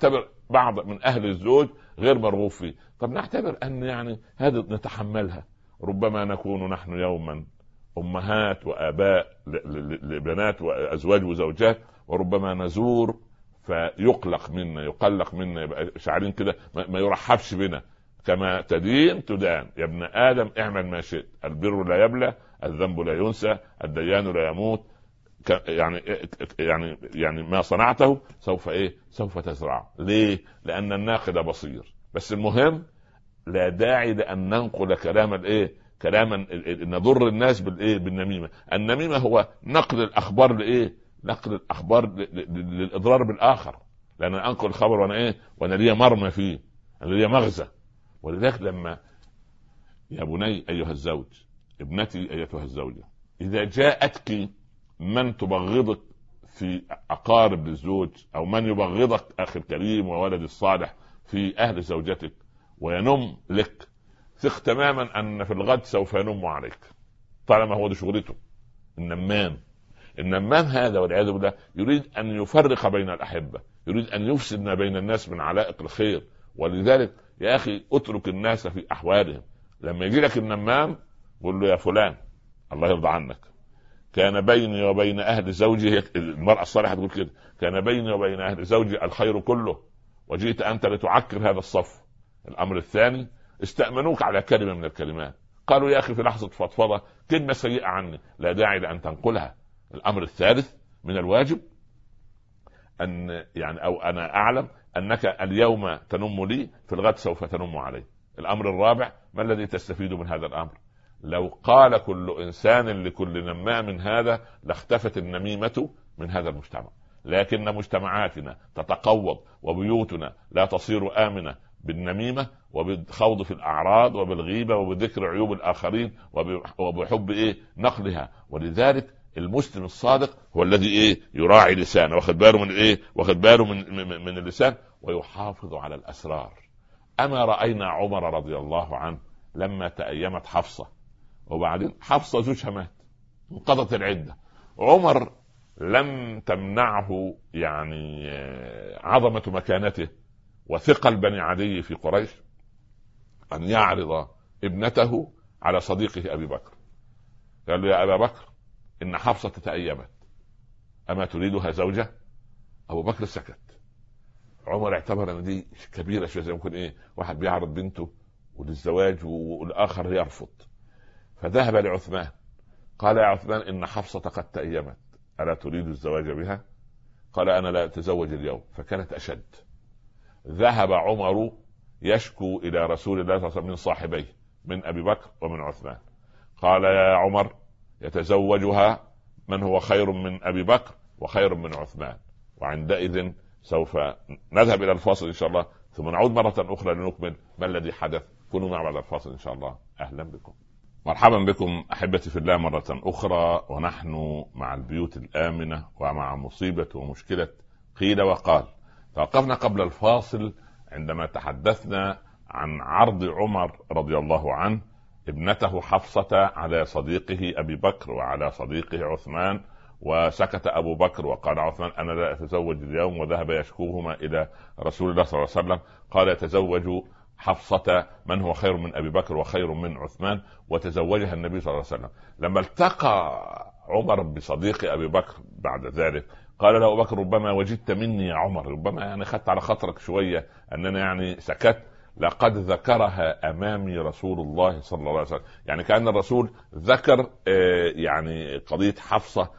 بعض من اهل الزوج غير مرغوب فيه. طب نعتبر ان يعني هذا نتحملها، ربما نكون نحن يوما امهات واباء لبنات وازواج وزوجات، وربما نزور فيقلق منا يقلق منا، يبقى شعرين كده ما يرحبش بنا. كما تدين تدان، يا ابن ادم اعمل ما شئت، البر لا يبلى، الذنب لا ينسى، الديان لا يموت. يعني يعني يعني ما صنعته سوف ايه سوف تزرعه. ليه؟ لان الناقد بصير. بس المهم لا داعي لان ننقل كلام الايه كلاما نضر الناس بالايه بالنميمه. النميمه هو نقل الاخبار لايه نقل الاخبار للاضرار بالاخر، لان انا انقل الخبر وانا ايه وانا ليا مرمى فيه، انا ليا مغزى. ولذلك لما يا بني ايها الزوج، ابنتي ايتها الزوجه، اذا جاءتك من تبغضك في اقارب الزوج، او من يبغضك اخي الكريم وولد الصالح في اهل زوجتك وينم لك، ثق تماما ان في الغد سوف ينم عليك، طالما هو ده شغلته. النمام النمام هذا والعياذ بالله يريد ان يفرق بين الاحبه، يريد ان يفسد ما بين الناس من علائق الخير. ولذلك يا اخي اترك الناس في احوالهم. لما يجي لك النمام قل له يا فلان الله يرضى عنك، كان بيني وبين اهل زوجي، المرأة الصالحة تقول كده، كان بيني وبين اهل زوجي الخير كله، وجئت انت لتعكر هذا الصف. الامر الثاني استأمنوك على كلمة من الكلمات، قالوا يا اخي في لحظة فضفضة كلمة سيئة عني، لا داعي لان تنقلها. الامر الثالث من الواجب ان يعني او انا اعلم انك اليوم تنم لي، في الغد سوف تنم علي. الامر الرابع ما الذي تستفيد من هذا الامر؟ لو قال كل انسان لكل نمام هذا لاختفت النميمة من هذا المجتمع. لكن مجتمعاتنا تتقوض وبيوتنا لا تصير آمنة بالنميمة وبالخوض في الأعراض وبالغيبة وبذكر عيوب الآخرين وبحب إيه نقلها. ولذلك المسلم الصادق هو الذي إيه يراعي لسانه، واخد باله من إيه واخد باله من, من, من اللسان، ويحافظ على الأسرار. أما رأينا عمر رضي الله عنه لما تأيمت حفصة، وبعدين حفصة زوجها مات، انقضت العدة، عمر لم تمنعه يعني عظمة مكانته وثقل بني عدي في قريش أن يعرض ابنته على صديقه أبي بكر. قال له يا أبا بكر إن حفصة تأيمت، أما تريدها زوجة؟ أبو بكر سكت. عمر اعتبر أن دي كبيرة شوية، زي ممكن إيه واحد بيعرض بنته وللزواج والآخر يرفض. فذهب لعثمان قال يا عثمان إن حفصة قد تأيمت، ألا تريد الزواج بها؟ قال أنا لا أتزوج اليوم. فكانت أشد. ذهب عمر يشكو إلى رسول الله صلى الله عليه وسلم من صاحبيه، من أبي بكر ومن عثمان. قال يا عمر يتزوجها من هو خير من أبي بكر وخير من عثمان. وعندئذ سوف نذهب إلى الفاصل إن شاء الله، ثم نعود مرة أخرى لنكمل ما الذي حدث. كونوا مع بعد الفاصل إن شاء الله. أهلا بكم، مرحبا بكم أحبتي في الله مرة أخرى، ونحن مع البيوت الآمنة ومع مصيبة ومشكلة قيل وقال. توقفنا قبل الفاصل عندما تحدثنا عن عرض عمر رضي الله عنه ابنته حفصة على صديقه أبي بكر وعلى صديقه عثمان، وسكت أبو بكر وقال عثمان أنا لا أتزوج اليوم، وذهب يشكوهما إلى رسول الله صلى الله عليه وسلم. قال يتزوج حفصة من هو خير من أبي بكر وخير من عثمان، وتزوجها النبي صلى الله عليه وسلم. لما التقى عمر بصديق أبي بكر بعد ذلك قال له أبو بكر ربما وجدت مني يا عمر، ربما يعني خدت على خاطرك شوية أننا يعني سكت، لقد ذكرها أمامي رسول الله صلى الله عليه وسلم. يعني كأن الرسول ذكر يعني قضية حفصة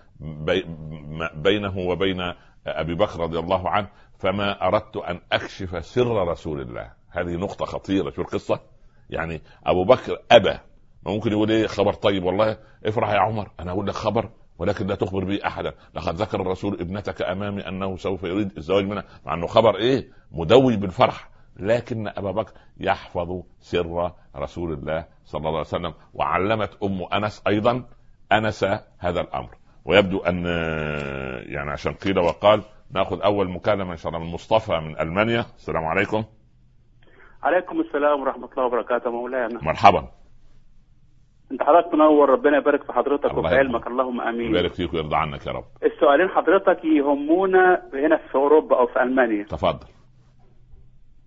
بينه وبين أبي بكر رضي الله عنه، فما أردت أن أكشف سر رسول الله. هذه نقطة خطيرة. شو القصة؟ يعني أبو بكر أبى. ما ممكن يقول إيه خبر طيب والله افرح يا عمر، أنا أقول لك خبر ولكن لا تخبر به أحدا، لقد ذكر الرسول ابنتك أمامي أنه سوف يريد الزواج منها، مع أنه خبر إيه مدوي بالفرح. لكن أبا بكر يحفظ سر رسول الله صلى الله عليه وسلم. وعلمت أم أنس أيضا أنس هذا الأمر. ويبدو أن يعني عشان قيل وقال نأخذ أول مكالمة إن شاء الله من مصطفى من ألمانيا. السلام عليكم. عليكم السلام ورحمة الله وبركاته مولانا. مرحبا. انت حضرتك منور، ربنا يبارك في حضرتك وفي علمك، اللهم امين. يبارك فيك ويرضى عنك يا رب. السؤالين حضرتك يهمونا هنا في اوروبا او في المانيا. تفضل.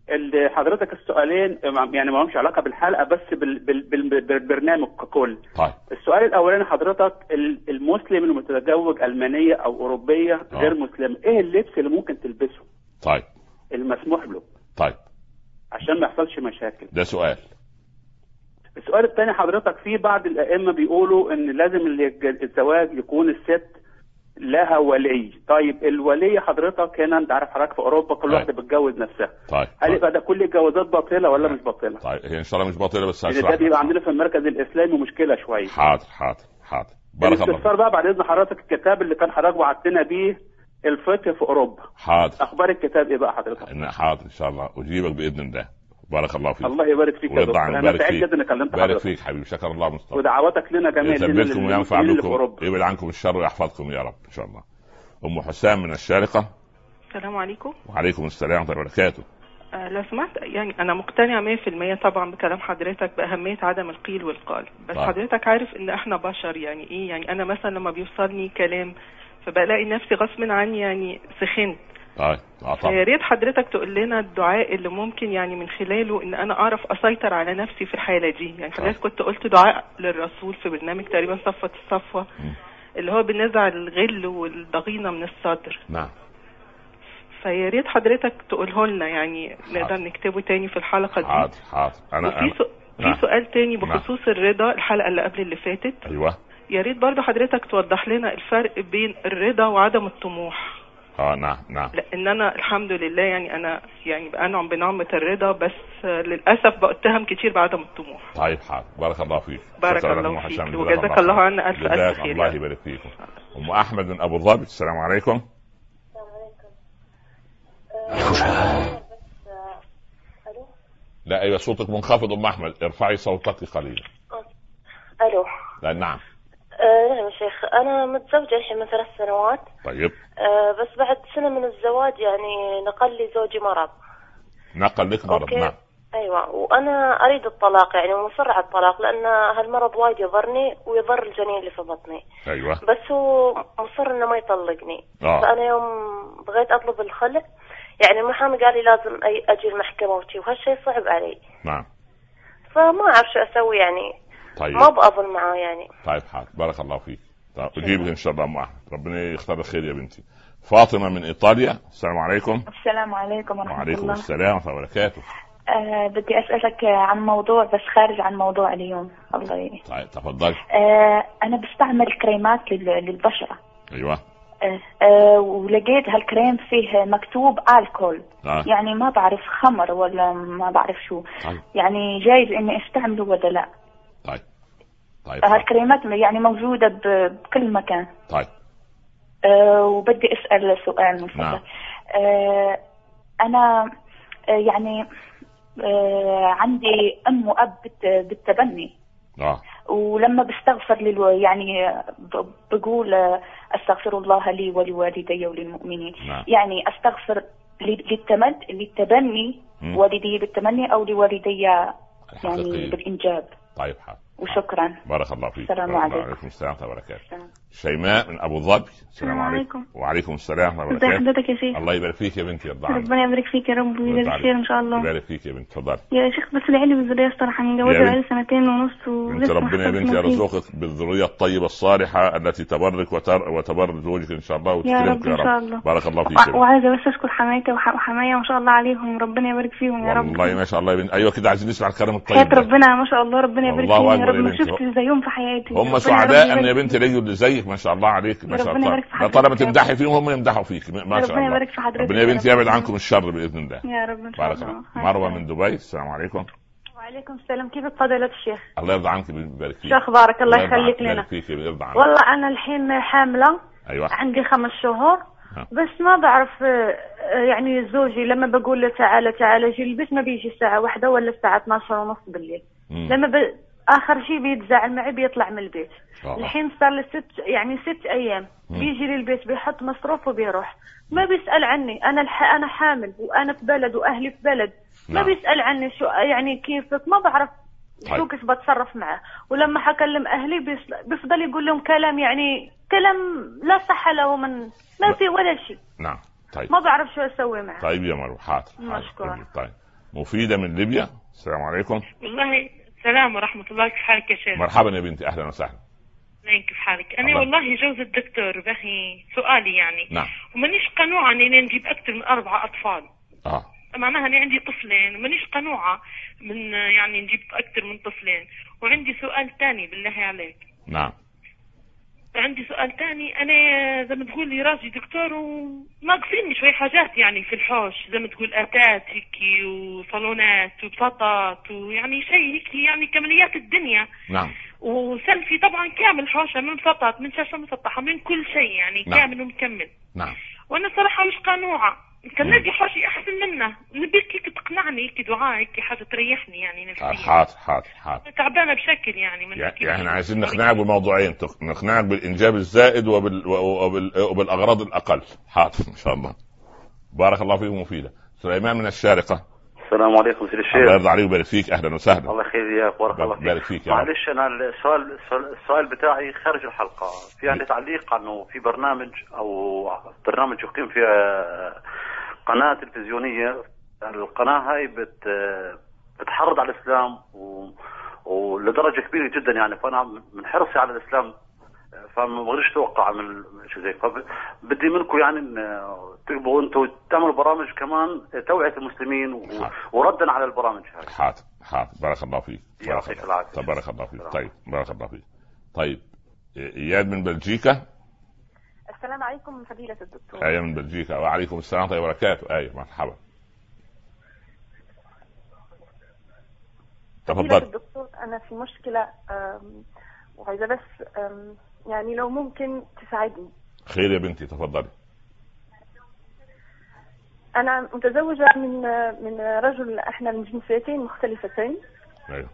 اللي حضرتك السؤالين يعني ما لهمش علاقه بالحلقه بس بال... بال... بال... بالبرنامج ككل. طيب. السؤال الاولاني حضرتك، المسلم المتزوج المانيه او اوروبيه آه. غير مسلم، ايه اللبس اللي ممكن تلبسه؟ طيب. المسموح له. طيب. عشان ما يحصلش مشاكل. ده سؤال. السؤال الثاني حضرتك، في بعض الائمه بيقولوا ان لازم الزواج يكون الست لها ولي. طيب الولي حضرتك هنا انت عارف حضرتك في اوروبا كل طيب. واحده بتتجوز نفسها. طيب. هل يبقى ده كل الجوازات باطله ولا طيب. مش باطله؟ طيب هي ان شاء الله مش باطله بس هشرح. ده بيبقى عندنا في المركز الاسلامي مشكله شويه. حاضر حاضر حاضر. بارك الله الاستفسار بقى بعد اذن حضرتك، الكتاب اللي كان حضرتك وعدتنا بيه الفقه في اوروبا. حاضر. اخبار الكتاب ايه بقى حضرتك؟ حاضر ان شاء الله اجيبك باذن الله. بارك الله فيك. الله يبارك فيك يا دكتور. انا سعيد جدا اني كلمت حضرتك. بارك فيك حبيبي. شكر الله مصطفى. ودعواتك لنا جميعا. يثبتكم وينفع بكم ويبعد عنكم الشر ويحفظكم يا رب ان شاء الله. ام حسام من الشارقه. السلام عليكم. وعليكم السلام ورحمه الله وبركاته. آه لو سمحت، يعني انا مقتنعه مية في المية طبعا بكلام حضرتك باهميه عدم القيل والقال، بس طبعا. حضرتك عارف ان احنا بشر، يعني ايه، يعني انا مثلا لما بيوصلني كلام فبلاقي نفسي غصب عني يعني سخنت. طيب طبعا. يا ريت حضرتك تقول لنا الدعاء اللي ممكن يعني من خلاله ان انا اعرف اسيطر على نفسي في الحاله دي. يعني حضرتك كنت قلت دعاء للرسول في برنامج تقريبا صفوة الصفوة اللي هو بنزع الغل والضغينه من الصدر. نعم. فيا ريت حضرتك تقوله لنا، يعني نقدر نكتبه تاني في الحلقه دي. حاضر حاضر. انا وفي سو... نعم. في سؤال تاني بخصوص نعم. الرضا، الحلقه اللي قبل اللي فاتت. ايوه. يا ريت برضه حضرتك توضح لنا الفرق بين الرضا وعدم الطموح. اه نعم نعم. لان انا الحمد لله يعني انا يعني بانعم بنعمه الرضا، بس للاسف باتهم كتير بعدم الطموح. طيب حاضر. بارك الله فيك. بارك الله فيك وجزاك الله عنا الف الف خير. الله يبارك فيكم. ام احمد من ابو ظبي. السلام عليكم. الو. لا ايوه صوتك منخفض ام احمد، ارفعي صوتك قليلا. الو. لا نعم. آه نعم يا شيخ، انا متزوجه الحين من ثلاث سنوات. طيب. آه بس بعد سنه من الزواج يعني نقل لي زوجي مرض. نقل لك مرض. أوكي. نعم. ايوه، وانا اريد الطلاق، يعني مصر على الطلاق لان هالمرض وايد يضرني ويضر الجنين اللي في بطني. ايوه. بس هو مصر انه ما يطلقني. آه. فانا يوم بغيت اطلب الخلع يعني المحامي قال لي لازم اي اجي المحكمه وشي، وهالشيء صعب علي. نعم. فما اعرف شو اسوي يعني. طيب. ما بأظن معاه يعني. طيب حاضر. بارك الله فيك. طيب اجيبك ان شاء الله ام احمد، ربنا يختار الخير يا بنتي. فاطمه من ايطاليا. السلام عليكم. السلام عليكم ورحمه وعليكم الله. السلام ورحمه الله وبركاته. أه بدي اسالك عن موضوع بس خارج عن موضوع اليوم. الله ي... طيب تفضل. أه انا بستعمل كريمات للبشره. ايوه. أه أه ولقيت هالكريم فيه مكتوب الكول. آه. يعني ما بعرف خمر ولا ما بعرف شو. طيب. يعني جايز اني استعمله ولا لا؟ طيب. طيب. هالكريمات يعني موجوده بكل مكان. طيب. أه وبدي اسال سؤال من فضلك. نعم. أه انا أه يعني أه عندي ام واب بالتبني. اه. ولما بستغفر للو يعني بقول استغفر الله لي ولوالدي وللمؤمنين. نعم. يعني استغفر للتمد للتبني والدي بالتمني او لوالدي يعني بالانجاب. طيب حاضر. وشكرا. بارك الله فيك. السلام عليكم. وعليكم السلام ورحمه الله وبركاته. شيماء من ابو ظبي. السلام عليكم. وعليكم السلام ورحمه الله وبركاته. ازي حضرتك يا شيخ؟ الله يبارك فيك يا بنتي. يرضى عنك. ربنا يبارك فيك يا رب ويجزاك خير ان شاء الله. يبارك فيك يا بنت. تفضلي يا شيخ. بس العلم بالذريه الصراحه متجوزه بقالي سنتين ونص ولسه ربنا يا بنتي يرزقك بالذريه الطيبه الصالحه التي تبرك وتر وتبر زوجك ان شاء الله وتكرمك يا رب ان شاء الله. بارك الله فيك. وعايزه بس اشكر حمايتي وحمايه ما شاء الله عليهم، ربنا يبارك فيهم يا رب. والله ما شاء الله يا بنت. ايوه كده عايزين نسمع الكلام الطيب. حياة ربنا ما شاء الله. ربنا يبارك فيهم يا رب. ما شفت زيهم في حياتي. هم سعداء ان يا بنتي لقوا اللي زيك ما شاء الله عليك. ما شاء الله. طالما تمدحي فيهم هم يمدحوا فيك ما شاء الله. ربنا يبارك في حضرتك. ربنا يا بنتي يبعد عنكم الشر باذن الله يا رب ان شاء الله. مروه من دبي. السلام عليكم. وعليكم السلام. كيف فضيلة الشيخ؟ الله يرضى عنك ويبارك فيك. شو اخبارك؟ الله يخليك لنا. يبارك فيك ويرضى عنك. والله انا الحين حامله. ايوه. عندي خمس شهور. ها. بس ما بعرف يعني زوجي لما بقول له تعالى تعالى جي البيت ما بيجي الساعه واحدة ولا الساعه اثناشر ونص بالليل. مم. لما ب... اخر شيء بيتزعل معي بيطلع من البيت. أوه. الحين صار لي ست يعني ست ايام. مم. بيجي للبيت بيحط مصروف وبيروح. ما بيسأل عني. انا الح... انا حامل وانا في بلد واهلي في بلد. ما نعم. بيسأل عني شو يعني كيفك. ما بعرف طيب. شو كيف بتصرف معه. ولما حكلم اهلي بيفضل يقول لهم كلام يعني كلام لا صح له من ما في ولا شيء. نعم. طيب. ما بعرف شو اسوي معه. طيب يا مروه. حاضر. مشكورة. طيب مفيدة من ليبيا. السلام عليكم. والله السلام ورحمة الله، كيف حالك يا شيخ؟ مرحبا يا بنتي، أهلا وسهلا. كيف حالك؟ أنا والله جوز الدكتور باهي سؤالي يعني. نعم. ومانيش قنوعة إني نجيب أكثر من أربعة أطفال. آه. معناها أنا عندي طفلين ومانيش قنوعة من يعني نجيب أكثر من طفلين. وعندي سؤال ثاني بالله عليك. نعم. عندي سؤال ثاني، أنا زي ما تقول لي راجي دكتور وناقصيني شوي حاجات يعني في الحوش، زي ما تقول أتات هيك وصالونات وبساطات ويعني شيء هيك يعني كماليات الدنيا. نعم. وسلفي طبعا كامل حوشة من بساطات من شاشة مسطحة من كل شيء يعني. نعم. كامل ومكمل. نعم. وأنا صراحة مش قنوعة، كان نلاقي حوشي أحسن منه، نبيك هيك تقنعني هيك دعاء هيك حاجة تريحني يعني نفسيا. حاضر حاضر حاضر. تعبانة بشكل يعني من يعني, يعني عايزين نقنعك بموضوعين، نقنعك بالإنجاب الزائد وبال... وبال... وبالأغراض الأقل. حاضر إن شاء الله. بارك الله فيكم. مفيدة. سليمان من الشارقة. السلام عليكم سيدي الشيخ. الله يرضى عليك ويبارك فيك. اهلا وسهلا. الله يخليك يا بارك الله فيك. بارك فيك. معلش انا السؤال السؤال بتاعي خارج الحلقه، في عندي تعليق انه في برنامج او برنامج يقيم في قناه تلفزيونيه، القناه هاي بت بتحرض على الاسلام و... ولدرجه كبيره جدا يعني، فانا من حرصي على الاسلام فما بقدرش اتوقع من شيء زي. فبدي منكم يعني تبغوا انتم تعملوا برامج كمان توعية المسلمين و... وردا على البرامج هاي. حاضر حاضر. بارك الله فيك. يعطيك العافية. بارك الله فيك. طيب بارك الله فيك. طيب اياد من بلجيكا. السلام عليكم فضيلة الدكتور. آية من بلجيكا. وعليكم السلام ورحمة الله وبركاته. آية مرحبا. فضيلة الدكتور أنا في مشكلة وعايزة بس يعني لو ممكن تساعدني. خير يا بنتي تفضلي. أنا متزوجة من من رجل، إحنا من جنسيتين مختلفتين. أيوه.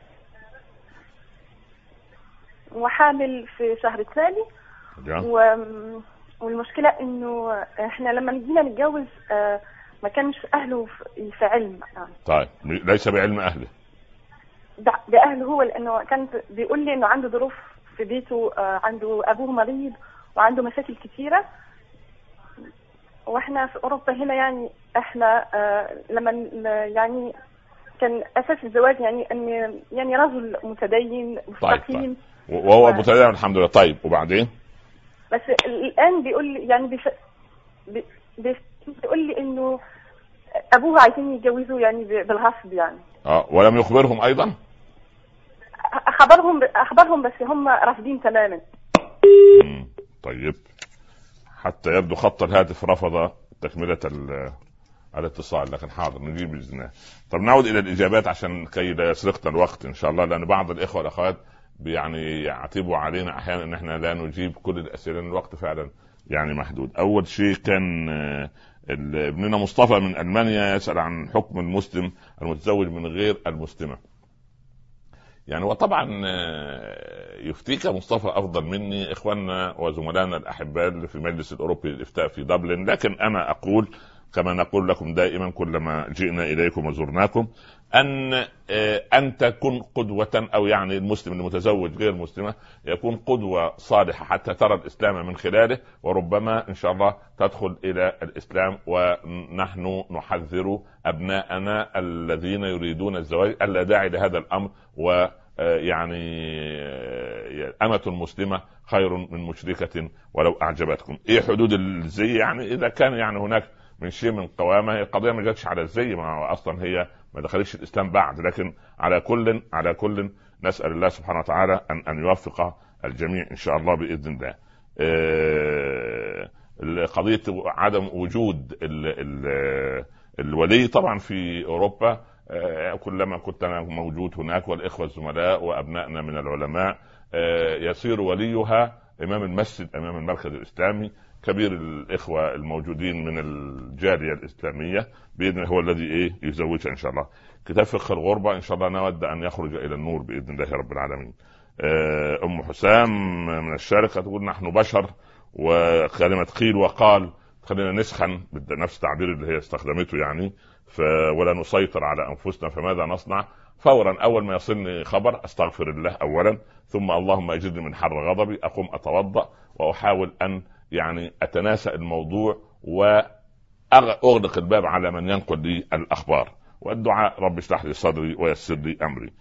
وحامل في شهر الثاني. و... والمشكلة إنه إحنا لما جينا نتجوز ما كانش أهله في علم. طيب ليس بعلم أهله. بأهله هو، لأنه كان بيقول لي إنه عنده ظروف في بيته، عنده أبوه مريض وعنده مشاكل كثيرة. واحنا في اوروبا هنا يعني احنا آه لما يعني كان اساس الزواج يعني ان يعني رجل متدين مستقيم. طيب طيب. وهو ف... متدين الحمد لله. طيب وبعدين؟ بس الان بيقول لي يعني بيف... بي... بيقول لي انه ابوه عايزين يتجوزوا يعني بالغصب يعني. اه ولم يخبرهم ايضا؟ اخبرهم اخبرهم بس هم رافضين تماما. امم طيب. حتى يبدو خط الهاتف رفض تكملة الاتصال، لكن حاضر نجيب بإذن الله. طب نعود إلى الإجابات عشان كي لا يسرقنا الوقت إن شاء الله، لأن بعض الإخوة والأخوات يعني يعتبوا علينا أحيانا إن إحنا لا نجيب كل الأسئلة، الوقت فعلا يعني محدود. أول شيء كان ابننا مصطفى من ألمانيا يسأل عن حكم المسلم المتزوج من غير المسلمة. يعني وطبعا يفتيك مصطفى افضل مني اخواننا وزملائنا الاحباء اللي في المجلس الاوروبي للافتاء في دبلن، لكن انا اقول كما نقول لكم دائما كلما جئنا اليكم وزرناكم ان ان تكون قدوه، او يعني المسلم المتزوج غير مسلمه يكون قدوه صالحه حتى ترى الاسلام من خلاله، وربما ان شاء الله تدخل الى الاسلام. ونحن نحذر ابناءنا الذين يريدون الزواج الا داعي لهذا الامر، و يعني أمة مسلمة خير من مشركة ولو أعجبتكم. إيه حدود الزي؟ يعني إذا كان يعني هناك من شيء من قوامة، القضية ما جاتش على الزي، ما أصلا هي ما دخلتش الإسلام بعد. لكن على كل على كل نسأل الله سبحانه وتعالى أن أن يوفق الجميع إن شاء الله بإذن الله. قضية عدم وجود ال ال الولي طبعا في أوروبا، كلما كنت أنا موجود هناك والإخوة الزملاء وأبنائنا من العلماء يصير وليها إمام المسجد أمام المركز الإسلامي، كبير الإخوة الموجودين من الجالية الإسلامية بإذن هو الذي إيه يزوجها إن شاء الله. كتاب فقه الغربة إن شاء الله نود أن يخرج إلى النور بإذن الله رب العالمين. أم حسام من الشارقة تقول نحن بشر، وكلمة قيل وقال خلينا نسخن بنفس التعبير اللي هي استخدمته يعني، ولا نسيطر على أنفسنا، فماذا نصنع؟ فورا أول ما يصلني خبر أستغفر الله أولا، ثم اللهم أجرني من حر غضبي، أقوم أتوضأ وأحاول أن يعني أتناسى الموضوع وأغلق الباب على من ينقل لي الأخبار. والدعاء رب اشرح لي صدري ويسر لي امري.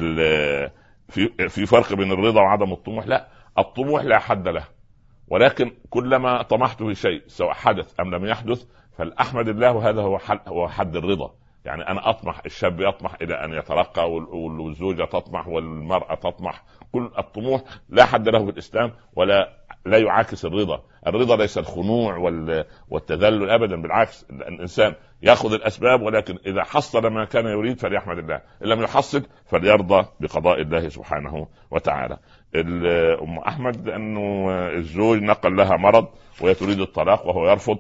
في في فرق بين الرضا وعدم الطموح؟ لا، الطموح لا حد له، ولكن كلما طمحت في شيء سواء حدث ام لم يحدث فالاحمد الله، هذا هو حد هو حد الرضا. يعني انا اطمح، الشاب يطمح الى ان يترقى، والزوجه تطمح، والمراه تطمح. كل الطموح لا حد له في الاسلام، ولا لا يعاكس الرضا. الرضا ليس الخنوع والتذلل ابدا، بالعكس الانسان ياخذ الاسباب، ولكن اذا حصل ما كان يريد فليحمد الله، ان لم يحصل فليرضى بقضاء الله سبحانه وتعالى. ام احمد انه الزوج نقل لها مرض وهي تريد الطلاق وهو يرفض،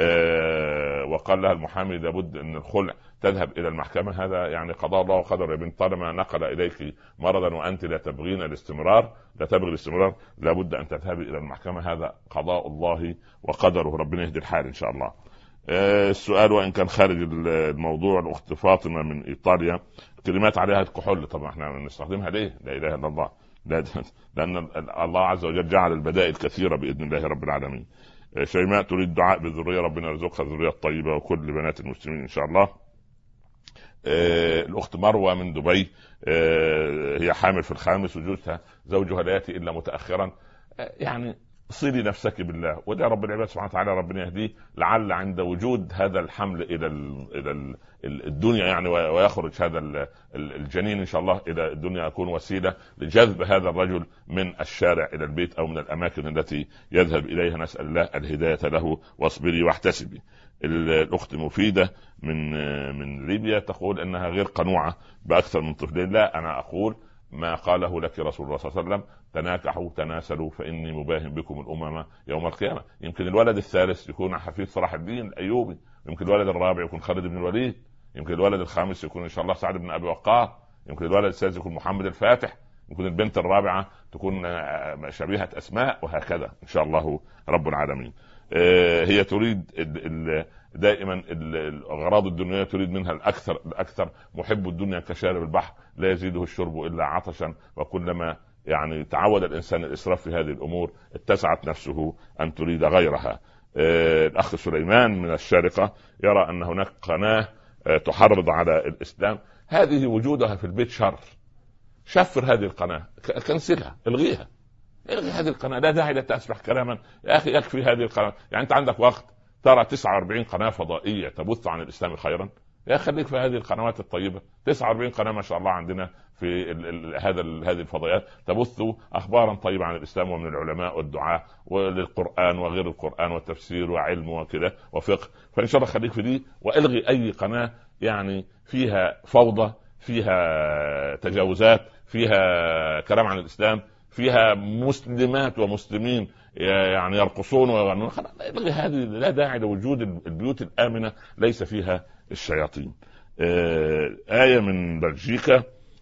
وقال لها المحامي لابد ان الخلع تذهب الى المحكمه. هذا يعني قضاء الله وقدر يا بنت، طالما نقل اليك مرضا وانت لا تبغين الاستمرار، لا تبغي الاستمرار، لابد ان تذهبي الى المحكمه. هذا قضاء الله وقدره، ربنا يهدي الحال ان شاء الله. السؤال وان كان خارج الموضوع، الاخت فاطمه من ايطاليا، كلمات عليها الكحول، طبعا احنا نستخدمها ليه؟ لا اله الا الله، لان الله عز وجل جعل البدائل كثيره باذن الله رب العالمين. شيماء تريد دعاء بالذريه، ربنا يرزقها الذريه الطيبه وكل بنات المسلمين ان شاء الله. الاخت مروه من دبي، هي حامل في الخامس وجوزها زوجها لا ياتي الا متاخرا. يعني صلي نفسك بالله ودع رب العباد سبحانه وتعالى ربنا يهديه، لعل عند وجود هذا الحمل الى الى الدنيا يعني ويخرج هذا الجنين ان شاء الله الى الدنيا يكون وسيله لجذب هذا الرجل من الشارع الى البيت او من الاماكن التي يذهب اليها. نسال الله الهدايه له، واصبري واحتسبي. الاخت مفيده من من ليبيا تقول انها غير قنوعه باكثر من طفلين. لا، انا اقول ما قاله لك رسول الله صلى الله عليه وسلم: تناكحوا تناسلوا فاني مباهم بكم الامم يوم القيامه. يمكن الولد الثالث يكون حفيد صلاح الدين الايوبي، يمكن الولد الرابع يكون خالد بن الوليد، يمكن الولد الخامس يكون ان شاء الله سعد بن ابي وقاص، يمكن الولد السادس يكون محمد الفاتح، يمكن البنت الرابعه تكون شبيهه اسماء، وهكذا ان شاء الله رب العالمين. هي تريد دائما الاغراض الدنيا تريد منها الاكثر الاكثر. محب الدنيا كشارب البحر لا يزيده الشرب الا عطشا، وكلما يعني تعود الانسان الاسراف في هذه الامور اتسعت نفسه ان تريد غيرها. الاخ سليمان من الشارقه يرى ان هناك قناه تحرض على الاسلام، هذه وجودها في البيت شر. شفر هذه القناه، كنسلها، الغيها، الغي هذه القناه، لا داعي لتسمح كلاما. يا اخي يكفي هذه القناه. يعني انت عندك وقت ترى تسعة وأربعين قناه فضائيه تبث عن الاسلام خيرا، يا خليك في هذه القنوات الطيبه. تسعة وأربعين قناه ما شاء الله عندنا في ال ال هذا هذه الفضائيات تبث اخبارا طيبه عن الاسلام ومن العلماء والدعاء وللقران وغير القران والتفسير وعلم وكذا وفقه. فان شاء الله خليك في دي، والغي اي قناه يعني فيها فوضى، فيها تجاوزات، فيها كلام عن الاسلام، فيها مسلمات ومسلمين يعني يرقصون ويغنون. الغي هذه، لا داعي لوجود البيوت الامنه ليس فيها الشياطين. آية من بلجيكا،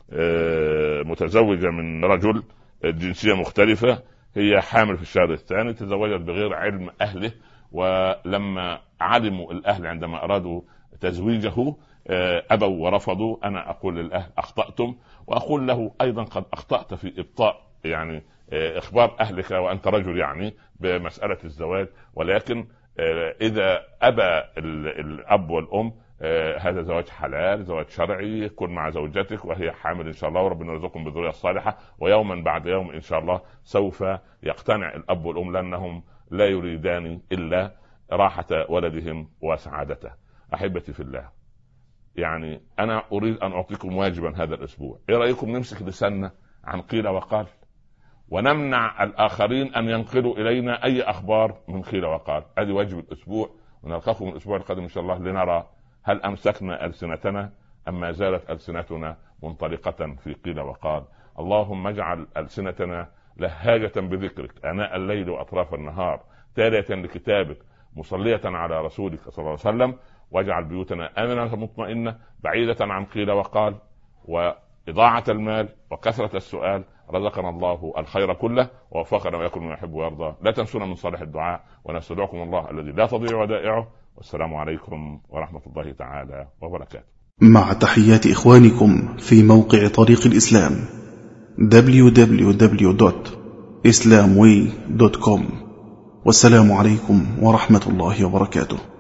متزوجة من رجل جنسية مختلفة، هي حامل في الشهر الثاني، تزوجت بغير علم أهله، ولما علموا الأهل عندما أرادوا تزويجه أبوا ورفضوا. أنا أقول للأهل أخطأتم، وأقول له أيضا قد أخطأت في إبطاء يعني إخبار أهلك وأنت رجل يعني بمسألة الزواج، ولكن إذا أبى الأب والأم آه هذا زواج حلال، زواج شرعي، كن مع زوجتك وهي حامل ان شاء الله، وربنا يرزقكم بالذريه الصالحه، ويوما بعد يوم ان شاء الله سوف يقتنع الاب والام، لانهم لا يريدان الا راحه ولدهم وسعادته. احبتي في الله، يعني انا اريد ان اعطيكم واجبا هذا الاسبوع. ايه رايكم نمسك لساننا عن قيل وقال، ونمنع الاخرين ان ينقلوا الينا اي اخبار من قيل وقال؟ هذه واجب الاسبوع، ونلقاكم الاسبوع القادم ان شاء الله لنرى هل أمسكنا ألسنتنا أم ما زالت ألسنتنا منطلقة في قيل وقال. اللهم اجعل ألسنتنا لهاجة بذكرك آناء الليل وأطراف النهار، تالية لكتابك، مصلية على رسولك صلى الله عليه وسلم، واجعل بيوتنا آمنة مطمئنة بعيدة عن قيل وقال وإضاعة المال وكثرة السؤال. رزقنا الله الخير كله ووفقنا ويكون ما يحب ويرضى. لا تنسونا من صالح الدعاء، ونستودعكم الله الذي لا تضيع ودائعه، والسلام عليكم ورحمة الله تعالى وبركاته. مع تحيات إخوانكم في موقع طريق الإسلام دبليو دبليو دبليو دوت إسلام واي دوت كوم، والسلام عليكم ورحمة الله وبركاته.